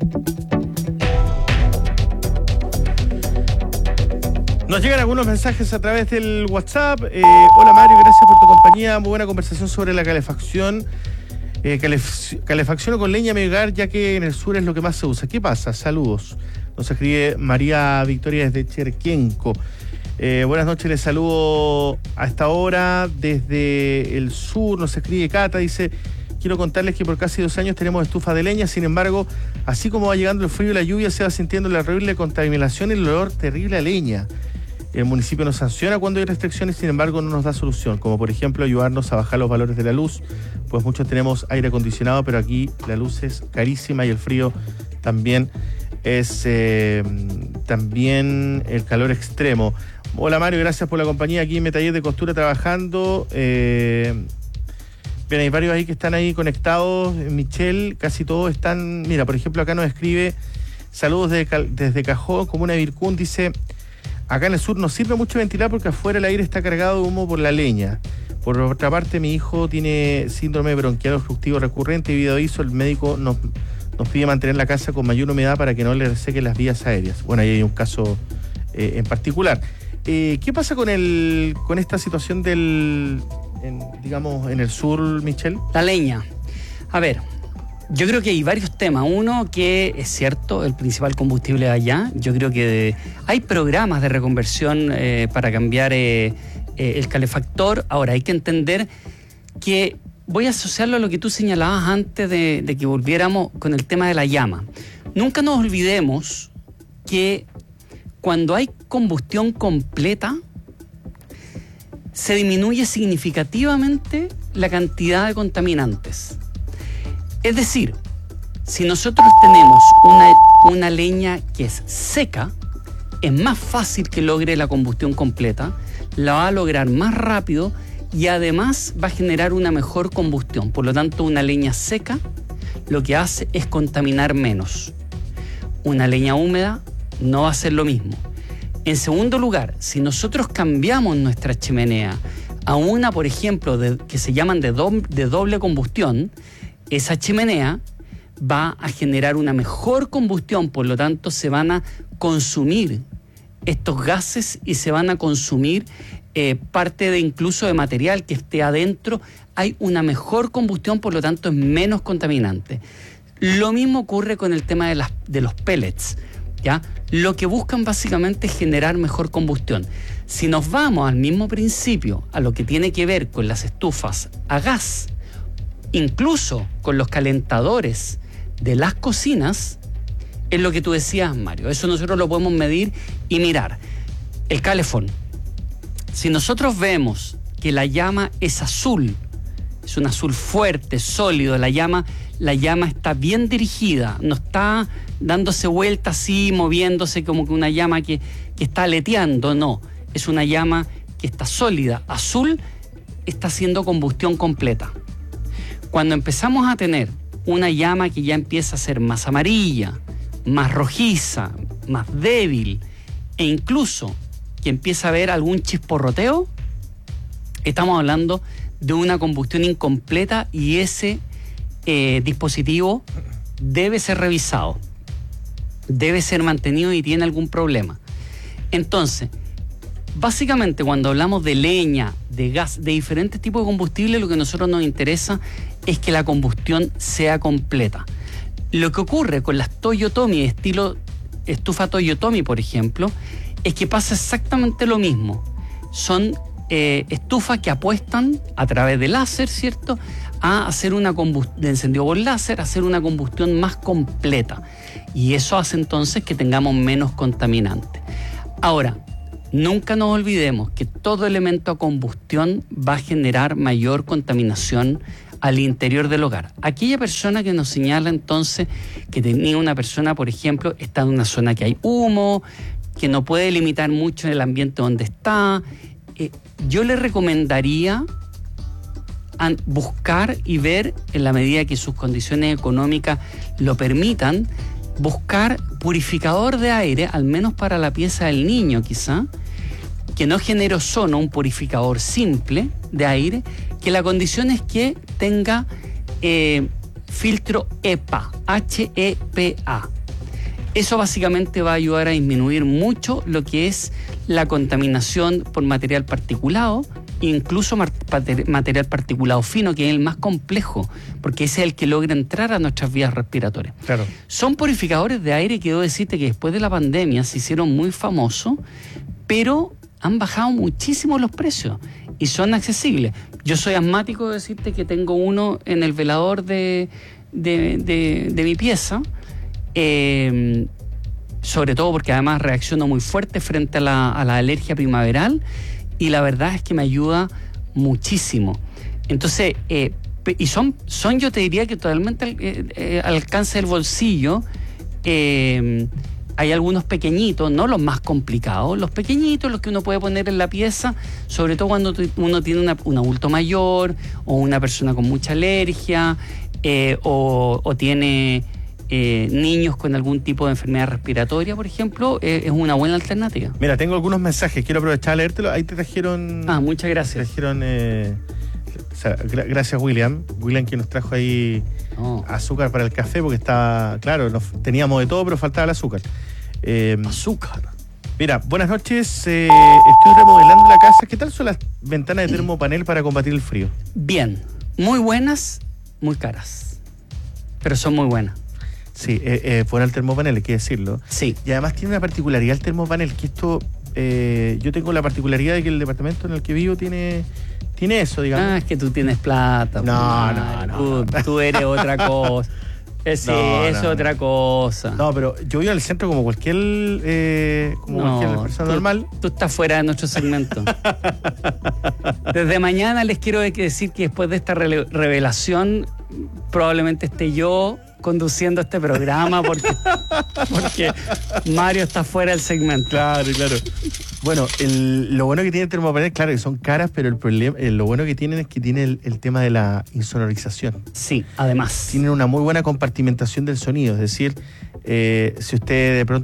Nos llegan algunos mensajes a través del WhatsApp. Eh, hola Mario, gracias por tu compañía. Muy buena conversación sobre la calefacción. Eh, calef calefacción con leña en mi hogar, ya que en el sur es lo que más se usa. ¿Qué pasa? Saludos. Nos escribe María Victoria desde Cherquienco. Eh, buenas noches, les saludo a esta hora desde el sur. Nos escribe Cata, dice: quiero contarles que por casi dos años tenemos estufa de leña. Sin embargo, así como va llegando el frío y la lluvia, se va sintiendo la horrible contaminación y el olor terrible a leña. El municipio nos sanciona cuando hay restricciones, sin embargo no nos da solución, como por ejemplo ayudarnos a bajar los valores de la luz, pues muchos tenemos aire acondicionado, pero aquí la luz es carísima y el frío también es eh, también el calor extremo. Hola Mario, gracias por la compañía aquí en mi taller de costura trabajando. Eh, bien, hay varios ahí que están ahí conectados. Michelle, casi todos están. Mira, por ejemplo, acá nos escribe: saludos desde, desde Cajón, comuna de Vircún, dice: acá en el sur nos sirve mucho ventilar porque afuera el aire está cargado de humo por la leña. Por otra parte, mi hijo tiene síndrome bronquial obstructivo recurrente y debido a eso el médico nos, nos pide mantener la casa con mayor humedad para que no le resequen las vías aéreas. Bueno, ahí hay un caso eh, en particular. Eh, ¿Qué pasa con el con esta situación del, en, digamos, en el sur, Michelle? La leña. A ver, yo creo que hay varios temas. Uno, que es cierto, el principal combustible es allá. Yo creo que de, hay programas de reconversión eh, para cambiar eh, eh, el calefactor. Ahora, hay que entender que, voy a asociarlo a lo que tú señalabas antes de, de que volviéramos con el tema de la llama. Nunca nos olvidemos que cuando hay combustión completa, se disminuye significativamente la cantidad de contaminantes. Es decir, si nosotros tenemos una, una leña que es seca, es más fácil que logre la combustión completa, la va a lograr más rápido y además va a generar una mejor combustión. Por lo tanto, una leña seca lo que hace es contaminar menos. Una leña húmeda no va a ser lo mismo. En segundo lugar, si nosotros cambiamos nuestra chimenea a una, por ejemplo, de, que se llaman de, do, de doble combustión, esa chimenea va a generar una mejor combustión, por lo tanto se van a consumir estos gases y se van a consumir eh, parte de incluso de material que esté adentro. Hay una mejor combustión, por lo tanto es menos contaminante. Lo mismo ocurre con el tema de, las, de los pellets, ¿ya? Lo que buscan básicamente es generar mejor combustión. Si nos vamos al mismo principio, a lo que tiene que ver con las estufas a gas, incluso con los calentadores de las cocinas, es lo que tú decías, Mario. Eso nosotros lo podemos medir y mirar. El calefón. Si nosotros vemos que la llama es azul, es un azul fuerte, sólido, la llama, la llama está bien dirigida, no está dándose vuelta así, moviéndose como que una llama que, que está aleteando, no. Es una llama que está sólida, azul, está haciendo combustión completa. Cuando empezamos a tener una llama que ya empieza a ser más amarilla, más rojiza, más débil, e incluso que empieza a haber algún chisporroteo, estamos hablando de una combustión incompleta y ese eh, dispositivo debe ser revisado, debe ser mantenido y tiene algún problema. Entonces, básicamente cuando hablamos de leña, de gas, de diferentes tipos de combustible, lo que a nosotros nos interesa es que la combustión sea completa. Lo que ocurre con las Toyotomi, estilo estufa Toyotomi, por ejemplo, es que pasa exactamente lo mismo. Son eh, estufas que apuestan a través de láser, ¿cierto?, a hacer una combustión de encendido por láser, a hacer una combustión más completa. Y eso hace entonces que tengamos menos contaminantes. Ahora, nunca nos olvidemos que todo elemento a combustión va a generar mayor contaminación al interior del hogar. Aquella persona que nos señala entonces que tenía una persona, por ejemplo, está en una zona que hay humo, que no puede limitar mucho el ambiente donde está, eh, yo le recomendaría buscar y ver, en la medida que sus condiciones económicas lo permitan, buscar purificador de aire, al menos para la pieza del niño quizá, que no genere ozono, un purificador simple de aire, que la condición es que tenga eh, filtro E P A, H E P A. Eso básicamente va a ayudar a disminuir mucho lo que es la contaminación por material particulado, incluso material particulado fino, que es el más complejo, porque ese es el que logra entrar a nuestras vías respiratorias. Claro. Son purificadores de aire que debo decirte que después de la pandemia se hicieron muy famosos, pero han bajado muchísimo los precios y son accesibles. Yo soy asmático de decirte que tengo uno en el velador de, de, de, de mi pieza, eh, sobre todo porque además reacciono muy fuerte frente a la, a la alergia primaveral, y la verdad es que me ayuda muchísimo. Entonces, eh, y son, son, yo te diría que totalmente al, eh, eh, al alcance del bolsillo. eh, Hay algunos pequeñitos, no los más complicados, los pequeñitos, los que uno puede poner en la pieza, sobre todo cuando uno tiene una, un adulto mayor o una persona con mucha alergia eh, o, o tiene eh, niños con algún tipo de enfermedad respiratoria, por ejemplo, eh, es una buena alternativa. Mira, tengo algunos mensajes, quiero aprovechar a leértelo. Ahí te trajeron... Ah, muchas gracias. Trajeron... Eh, o sea, gra- gracias, William. William, que nos trajo ahí oh. azúcar para el café, porque estaba... Claro, nos, teníamos de todo, pero faltaba el azúcar. Eh, azúcar. Mira, buenas noches. Eh, estoy remodelando la casa. ¿Qué tal son las ventanas de termopanel para combatir el frío? Bien. Muy buenas, muy caras. Pero son muy buenas. Sí, eh, eh, fuera el termopanel, hay que decirlo. Sí. Y además tiene una particularidad el termopanel, que esto... Eh, yo tengo la particularidad de que el departamento en el que vivo tiene... Tiene eso, digamos. Ah, es que tú tienes plata. No, no, no. Tú, no. tú eres otra cosa. Eh, sí, no, es no, otra no. cosa. No, pero yo vivo al centro como cualquier eh, como no, cualquier persona tú, normal. Tú estás fuera de nuestro segmento. Desde mañana les quiero decir que después de esta re- revelación probablemente esté yo conduciendo este programa porque, porque Mario está fuera del segmento. Claro, claro. Bueno, el, lo bueno que tiene el termopanel, claro que son caras, pero el problema, el, lo bueno que tienen es que tiene el, el tema de la insonorización. Sí, además. Tienen una muy buena compartimentación del sonido, es decir, eh, si usted de pronto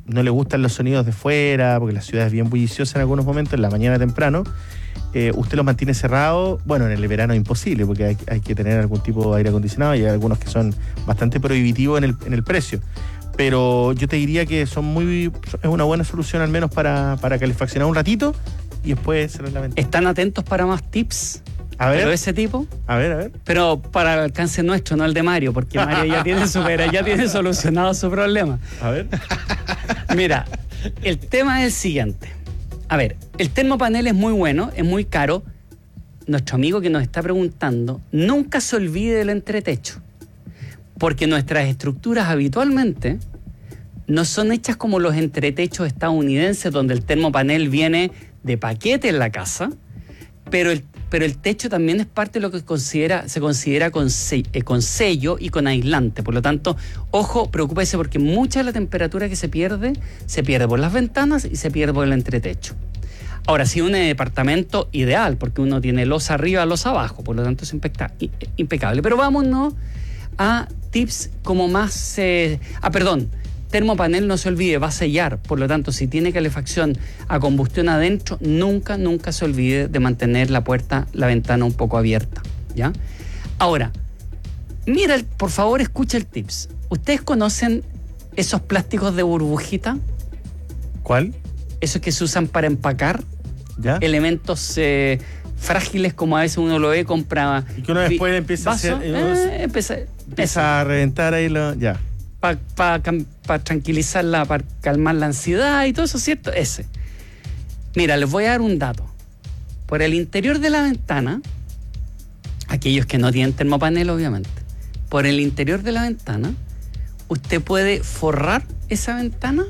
no le gustan los sonidos de fuera, porque la ciudad es bien bulliciosa en algunos momentos, en la mañana temprano, eh, usted los mantiene cerrados. Bueno, en el verano es imposible, porque hay, hay que tener algún tipo de aire acondicionado, y hay algunos que son bastante prohibitivos en el, en el precio. Pero yo te diría que son muy es una buena solución, al menos para, para calefaccionar un ratito y después cerrar la ventana. ¿Están atentos para más tips? A ver. ¿Pero ese tipo? A ver, a ver. Pero para el alcance nuestro, no el de Mario, porque Mario ya tiene, supera, ya tiene solucionado su problema. A ver. Mira, el tema es el siguiente. A ver, el termopanel es muy bueno, es muy caro. Nuestro amigo que nos está preguntando, nunca se olvide del entretecho. Porque nuestras estructuras habitualmente no son hechas como los entretechos estadounidenses, donde el termopanel viene de paquete en la casa, pero el, pero el techo también es parte de lo que considera, se considera con, se, eh, con sello y con aislante. Por lo tanto, ojo, preocúpese, porque mucha de la temperatura que se pierde, se pierde por las ventanas y se pierde por el entretecho. Ahora, sí, un departamento ideal, porque uno tiene losa arriba, losa abajo, por lo tanto es impeca- impecable. Pero vámonos a tips como más... Eh, ah, perdón, termopanel, no se olvide, va a sellar. Por lo tanto, si tiene calefacción a combustión adentro, nunca, nunca se olvide de mantener la puerta, la ventana un poco abierta, ¿ya? Ahora, mira, por favor, escucha el tips. ¿Ustedes conocen esos plásticos de burbujita? ¿Cuál? Esos que se usan para empacar. ¿Ya? Elementos... Eh, frágiles, como a veces uno lo ve, compra... Y que uno después empieza vaso, a hacer... Eh, empieza empieza a reventar ahí lo... Ya. Para pa, pa tranquilizarla, para calmar la ansiedad y todo eso, ¿cierto? Ese. Mira, les voy a dar un dato. Por el interior de la ventana, aquellos que no tienen termopanel, obviamente, por el interior de la ventana, usted puede forrar esa ventana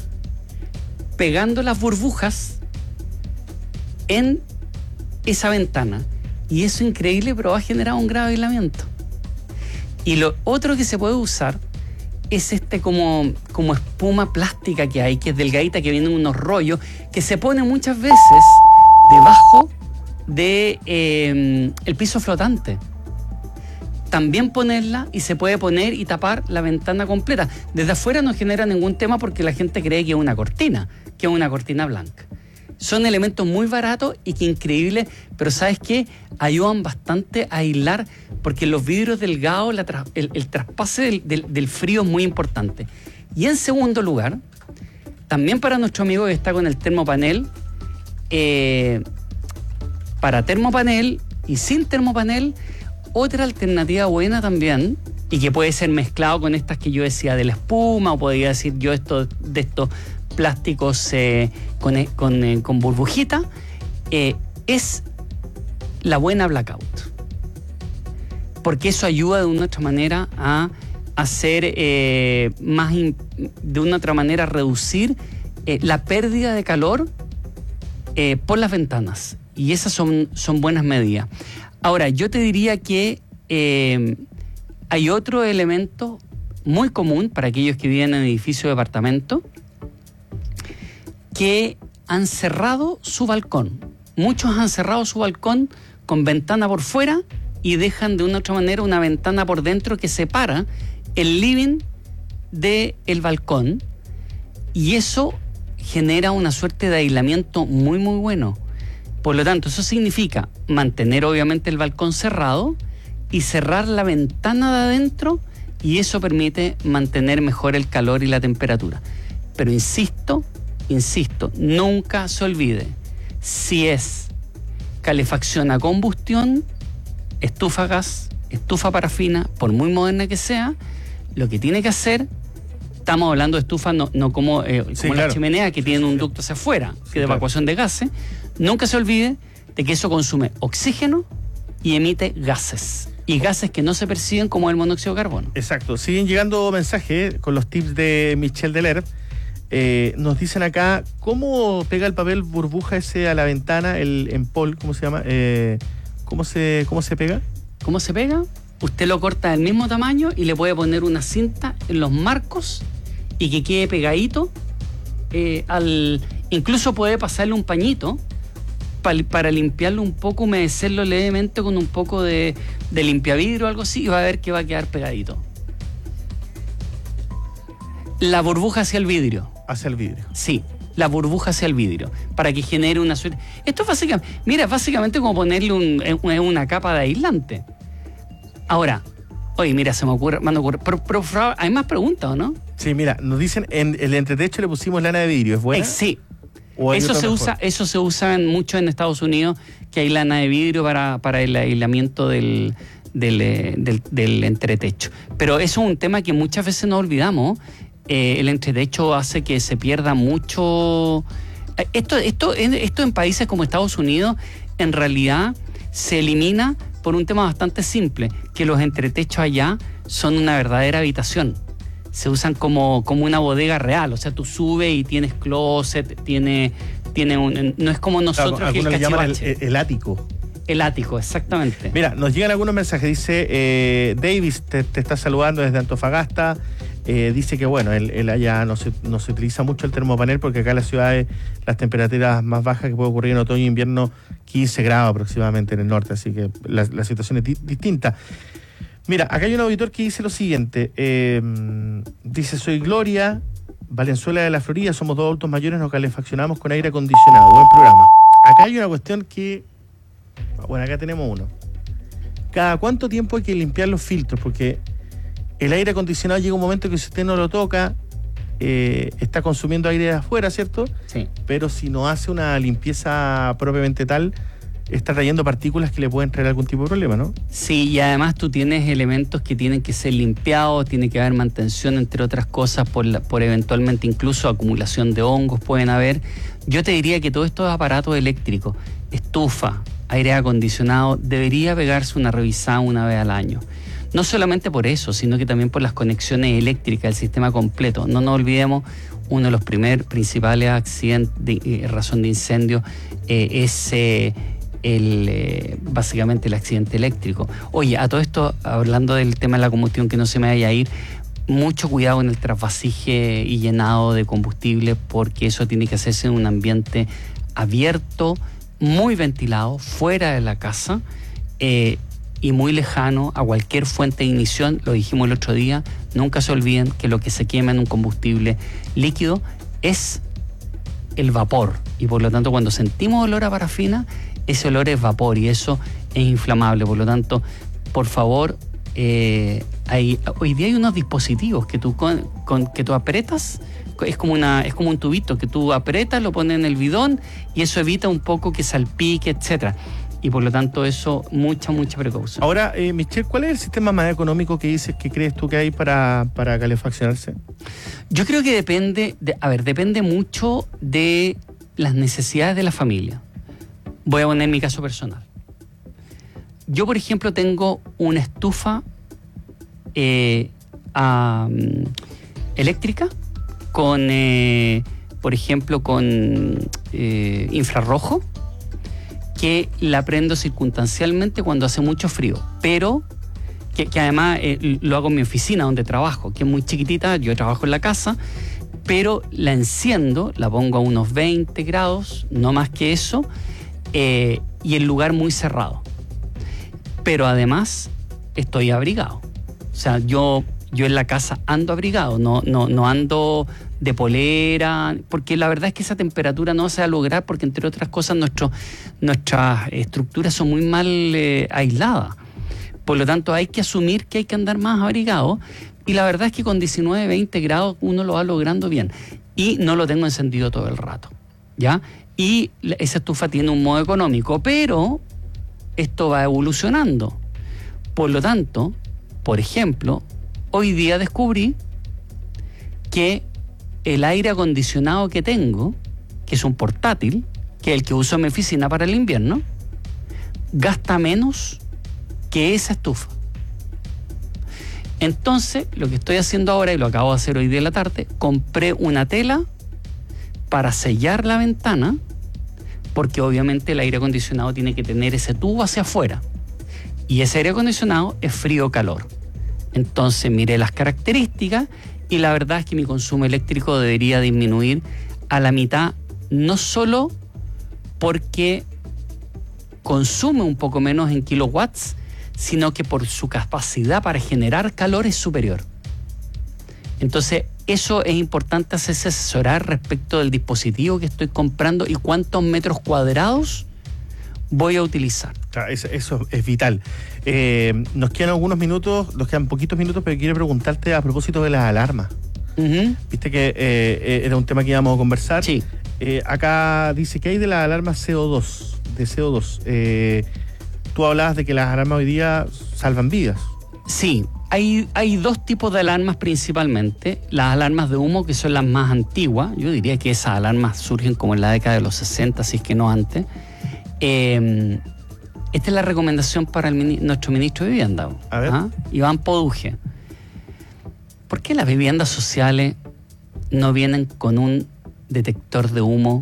pegando las burbujas en esa ventana, y eso es increíble, pero va a generar un grave aislamiento. Y lo otro que se puede usar es este como, como espuma plástica que hay, que es delgadita, que vienen unos rollos, que se pone muchas veces debajo de eh, el piso flotante. También ponerla, y se puede poner y tapar la ventana completa. Desde afuera no genera ningún tema, porque la gente cree que es una cortina, que es una cortina blanca. Son elementos muy baratos y que increíbles, pero ¿sabes qué? Ayudan bastante a aislar, porque los vidrios delgados, la tra- el, el traspase del, del, del frío es muy importante. Y en segundo lugar, también para nuestro amigo que está con el termopanel, eh, para termopanel y sin termopanel, otra alternativa buena también, y que puede ser mezclado con estas que yo decía de la espuma, o podría decir yo esto de estos plásticos eh, con, con, eh, con burbujita, eh, es la buena blackout. Porque eso ayuda de una otra manera a hacer eh, más, in, de una otra manera a reducir eh, la pérdida de calor eh, por las ventanas. Y esas son, son buenas medidas. Ahora, yo te diría que eh, hay otro elemento muy común para aquellos que viven en edificios de departamento, que han cerrado su balcón. Muchos han cerrado su balcón con ventana por fuera y dejan de una otra manera una ventana por dentro que separa el living del balcón, y eso genera una suerte de aislamiento muy muy bueno. Por lo tanto, eso significa mantener obviamente el balcón cerrado y cerrar la ventana de adentro, y eso permite mantener mejor el calor y la temperatura. Pero insisto, Insisto, nunca se olvide, si es calefacción a combustión, estufa a gas, estufa parafina, por muy moderna que sea, lo que tiene que hacer, estamos hablando de estufa no, no como, eh, sí, como claro. la chimenea, que tienen un ducto hacia afuera, Sí, que de evacuación claro. de gases, nunca se olvide de que eso consume oxígeno y emite gases. Y gases que no se perciben, como el monóxido de carbono. Exacto. Siguen llegando mensajes con los tips de Michelle Deler. Eh, nos dicen acá, ¿cómo pega el papel burbuja ese a la ventana, el empol, ¿cómo se llama? Eh, ¿cómo se, cómo se pega? ¿Cómo se pega? Usted lo corta del mismo tamaño y le puede poner una cinta en los marcos y que quede pegadito. Eh, al, incluso puede pasarle un pañito pa, para limpiarlo un poco, humedecerlo levemente con un poco de, de limpiavidrio o algo así, y va a ver que va a quedar pegadito. La burbuja hacia el vidrio. hacia el vidrio. Sí, la burbuja hacia el vidrio, para que genere una suerte. Esto es básicamente, mira, es básicamente como ponerle un, una capa de aislante. Ahora, oye, mira, se me ocurre, me ocurre pero, pero, pero hay más preguntas, ¿o no? Sí, mira, nos dicen, en el entretecho le pusimos lana de vidrio, ¿es buena? Eh, sí. Eso se, usa, eso se usa en, mucho en Estados Unidos, que hay lana de vidrio para, para el aislamiento del, del, del, del entretecho. Pero eso es un tema que muchas veces nos olvidamos. Eh, el entretecho hace que se pierda mucho. Esto, esto, esto en países como Estados Unidos, en realidad se elimina por un tema bastante simple, que los entretechos allá son una verdadera habitación. Se usan como, como una bodega real, o sea, tú subes y tienes closet, tiene, tiene un, no es como nosotros, claro, que el le llaman el, el, el ático. El ático, exactamente. Mira, nos llegan algunos mensajes, dice eh, Davis, te, te está saludando desde Antofagasta, eh, dice que bueno, él, él allá no se, no se utiliza mucho el termopanel porque acá en las ciudades las temperaturas más bajas que puede ocurrir en otoño e invierno, quince grados aproximadamente en el norte, así que la, la situación es di- distinta. Mira, acá hay un auditor que dice lo siguiente, eh, dice, soy Gloria, Valenzuela de la Florida, somos dos adultos mayores, nos calefaccionamos con aire acondicionado, buen programa. Acá hay una cuestión que, bueno, acá tenemos uno. ¿Cada cuánto tiempo hay que limpiar los filtros? Porque el aire acondicionado llega un momento que si usted no lo toca, eh, está consumiendo aire de afuera, ¿cierto? Sí. Pero si no hace una limpieza propiamente tal, está trayendo partículas que le pueden traer algún tipo de problema, ¿no? Sí, y además tú tienes elementos que tienen que ser limpiados, tiene que haber mantención, entre otras cosas, por, la, por eventualmente incluso acumulación de hongos pueden haber. Yo te diría que todos estos aparatos eléctricos, estufa, aire acondicionado, debería pegarse una revisada una vez al año. No solamente por eso, sino que también por las conexiones eléctricas del sistema completo. No nos olvidemos, uno de los primeros principales accidentes, de, eh, razón de incendio, eh, es... Eh, el eh, básicamente el accidente eléctrico. Oye, a todo esto, hablando del tema de la combustión, que no se me vaya a ir, mucho cuidado en el trasvasije y llenado de combustible, porque eso tiene que hacerse en un ambiente abierto, muy ventilado, fuera de la casa, eh, y muy lejano a cualquier fuente de ignición. Lo dijimos el otro día, nunca se olviden que lo que se quema en un combustible líquido es el vapor, y por lo tanto cuando sentimos olor a parafina, ese olor es vapor y eso es inflamable. Por lo tanto, por favor, eh, hay, hoy día hay unos dispositivos que tú, con, con, que tú apretas, es como, una, es como un tubito que tú apretas, lo pones en el bidón y eso evita un poco que salpique, etcétera. Y por lo tanto eso, mucha, mucha precaución. Ahora, eh, Michelle, ¿cuál es el sistema más económico que dices que crees tú que hay para, para calefaccionarse? Yo creo que depende, de, a ver, depende mucho de las necesidades de la familia. Voy a poner mi caso personal. Yo, por ejemplo, tengo una estufa eh, um, eléctrica con, eh, por ejemplo, con eh, infrarrojo, que la prendo circunstancialmente cuando hace mucho frío, pero que, que además eh, lo hago en mi oficina donde trabajo, que es muy chiquitita, yo trabajo en la casa, pero la enciendo, la pongo a unos veinte grados, no más que eso, Eh, y el lugar muy cerrado. Pero además estoy abrigado. O sea, yo, yo en la casa ando abrigado, no, no, no ando de polera, porque la verdad es que esa temperatura no se va a lograr porque, entre otras cosas, nuestro, nuestras estructuras son muy mal eh, aisladas. Por lo tanto, hay que asumir que hay que andar más abrigado, y la verdad es que con diecinueve, veinte grados uno lo va logrando bien. Y no lo tengo encendido todo el rato, ¿ya? Y esa estufa tiene un modo económico, pero esto va evolucionando. Por lo tanto, por ejemplo, hoy día descubrí que el aire acondicionado que tengo, que es un portátil, que es el que uso en mi oficina para el invierno, gasta menos que esa estufa. Entonces, lo que estoy haciendo ahora, y lo acabo de hacer hoy día en la tarde, compré una tela para sellar la ventana, porque obviamente el aire acondicionado tiene que tener ese tubo hacia afuera, y ese aire acondicionado es frío-calor. Entonces miré las características y la verdad es que mi consumo eléctrico debería disminuir a la mitad, no solo porque consume un poco menos en kilowatts, sino que por su capacidad para generar calor es superior. Entonces, eso es importante hacerse asesorar respecto del dispositivo que estoy comprando y cuántos metros cuadrados voy a utilizar. Claro, eso, eso es vital. Eh, nos quedan algunos minutos, nos quedan poquitos minutos, pero quiero preguntarte a propósito de las alarmas. Uh-huh. Viste que eh, era un tema que íbamos a conversar. Sí. Eh, acá dice que hay de las alarmas C O dos, de C O dos. Eh, tú hablabas de que las alarmas hoy día salvan vidas. Sí, hay, hay dos tipos de alarmas principalmente. Las alarmas de humo, que son las más antiguas. Yo diría que esas alarmas surgen como en la década de los sesenta, si es que no antes. Eh, esta es la recomendación para el, nuestro ministro de Vivienda, a ver. ¿ah? Iván Poduje. ¿Por qué las viviendas sociales no vienen con un detector de humo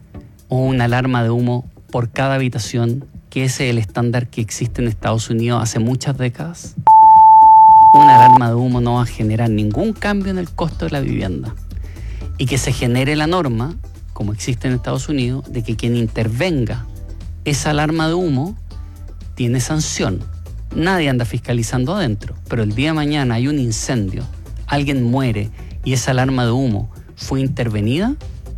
o una alarma de humo por cada habitación, que ese es el estándar que existe en Estados Unidos hace muchas décadas? Una alarma de humo no va a generar ningún cambio en el costo de la vivienda. Y que se genere la norma, como existe en Estados Unidos, de que quien intervenga esa alarma de humo tiene sanción. Nadie anda fiscalizando adentro, pero el día de mañana hay un incendio, alguien muere y esa alarma de humo fue intervenida,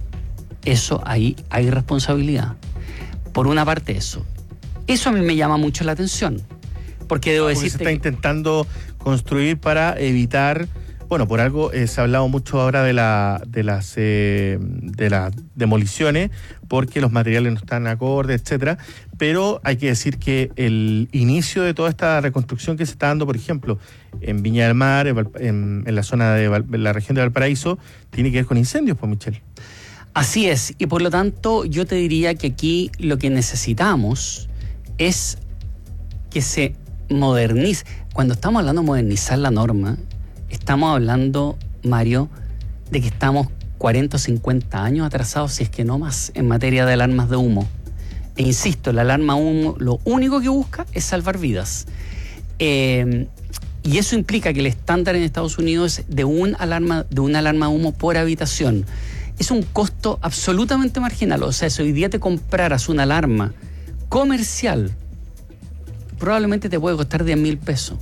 eso ahí hay responsabilidad. Por una parte eso. Eso a mí me llama mucho la atención, porque debo decir se está que... intentando construir para evitar, bueno, por algo eh, se ha hablado mucho ahora de la de las eh, de las demoliciones, porque los materiales no están acordes, etcétera, pero hay que decir que el inicio de toda esta reconstrucción que se está dando, por ejemplo, en Viña del Mar, en, en la zona de Val, en la región de Valparaíso, tiene que ver con incendios, pues, Michelle. Así es, y por lo tanto yo te diría que aquí lo que necesitamos es que se modernice. Cuando estamos hablando de modernizar la norma, estamos hablando, Mario, de que estamos cuarenta o cincuenta años atrasados, si es que no más, en materia de alarmas de humo. E insisto, la alarma humo lo único que busca es salvar vidas. Eh, y eso implica que el estándar en Estados Unidos es de, un alarma, de una alarma de humo por habitación. Es un costo absolutamente marginal. O sea, si hoy día te compraras una alarma comercial, probablemente te puede costar diez mil pesos.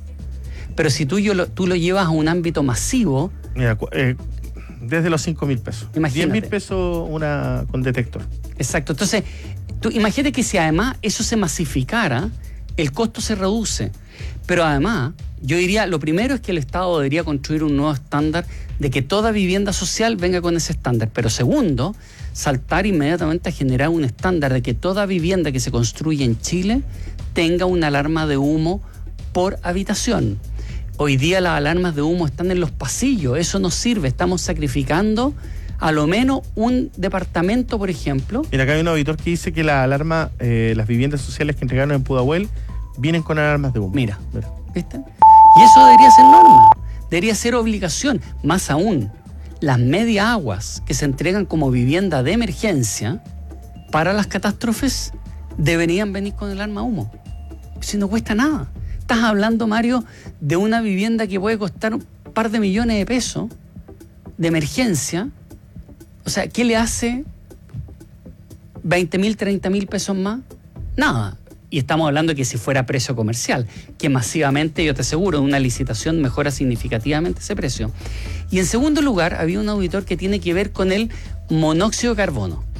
Pero si tú, yo lo, tú lo llevas a un ámbito masivo... Mira, eh, desde los cinco mil pesos. Imagínate. diez mil pesos una con detector. Exacto. Entonces, tú imagínate que si además eso se masificara, el costo se reduce. Pero además, yo diría, lo primero es que el Estado debería construir un nuevo estándar de que toda vivienda social venga con ese estándar. Pero segundo, saltar inmediatamente a generar un estándar de que toda vivienda que se construye en Chile tenga una alarma de humo por habitación. Hoy día las alarmas de humo están en los pasillos, eso no sirve, estamos sacrificando a lo menos un departamento, por ejemplo. Mira, acá hay un auditor que dice que la alarma, eh, las viviendas sociales que entregaron en Pudahuel vienen con alarmas de humo. Mira, Mira, ¿viste? Y eso debería ser norma, debería ser obligación. Más aún, las media aguas que se entregan como vivienda de emergencia para las catástrofes deberían venir con el alarma humo. Si no cuesta nada. Estás hablando, Mario, de una vivienda que puede costar un par de millones de pesos de emergencia. O sea, ¿qué le hace veinte mil, treinta mil pesos más? Nada. Y estamos hablando de que si fuera precio comercial, que masivamente, yo te aseguro, en una licitación mejora significativamente ese precio. Y en segundo lugar, había un auditor que tiene que ver con el monóxido de carbono.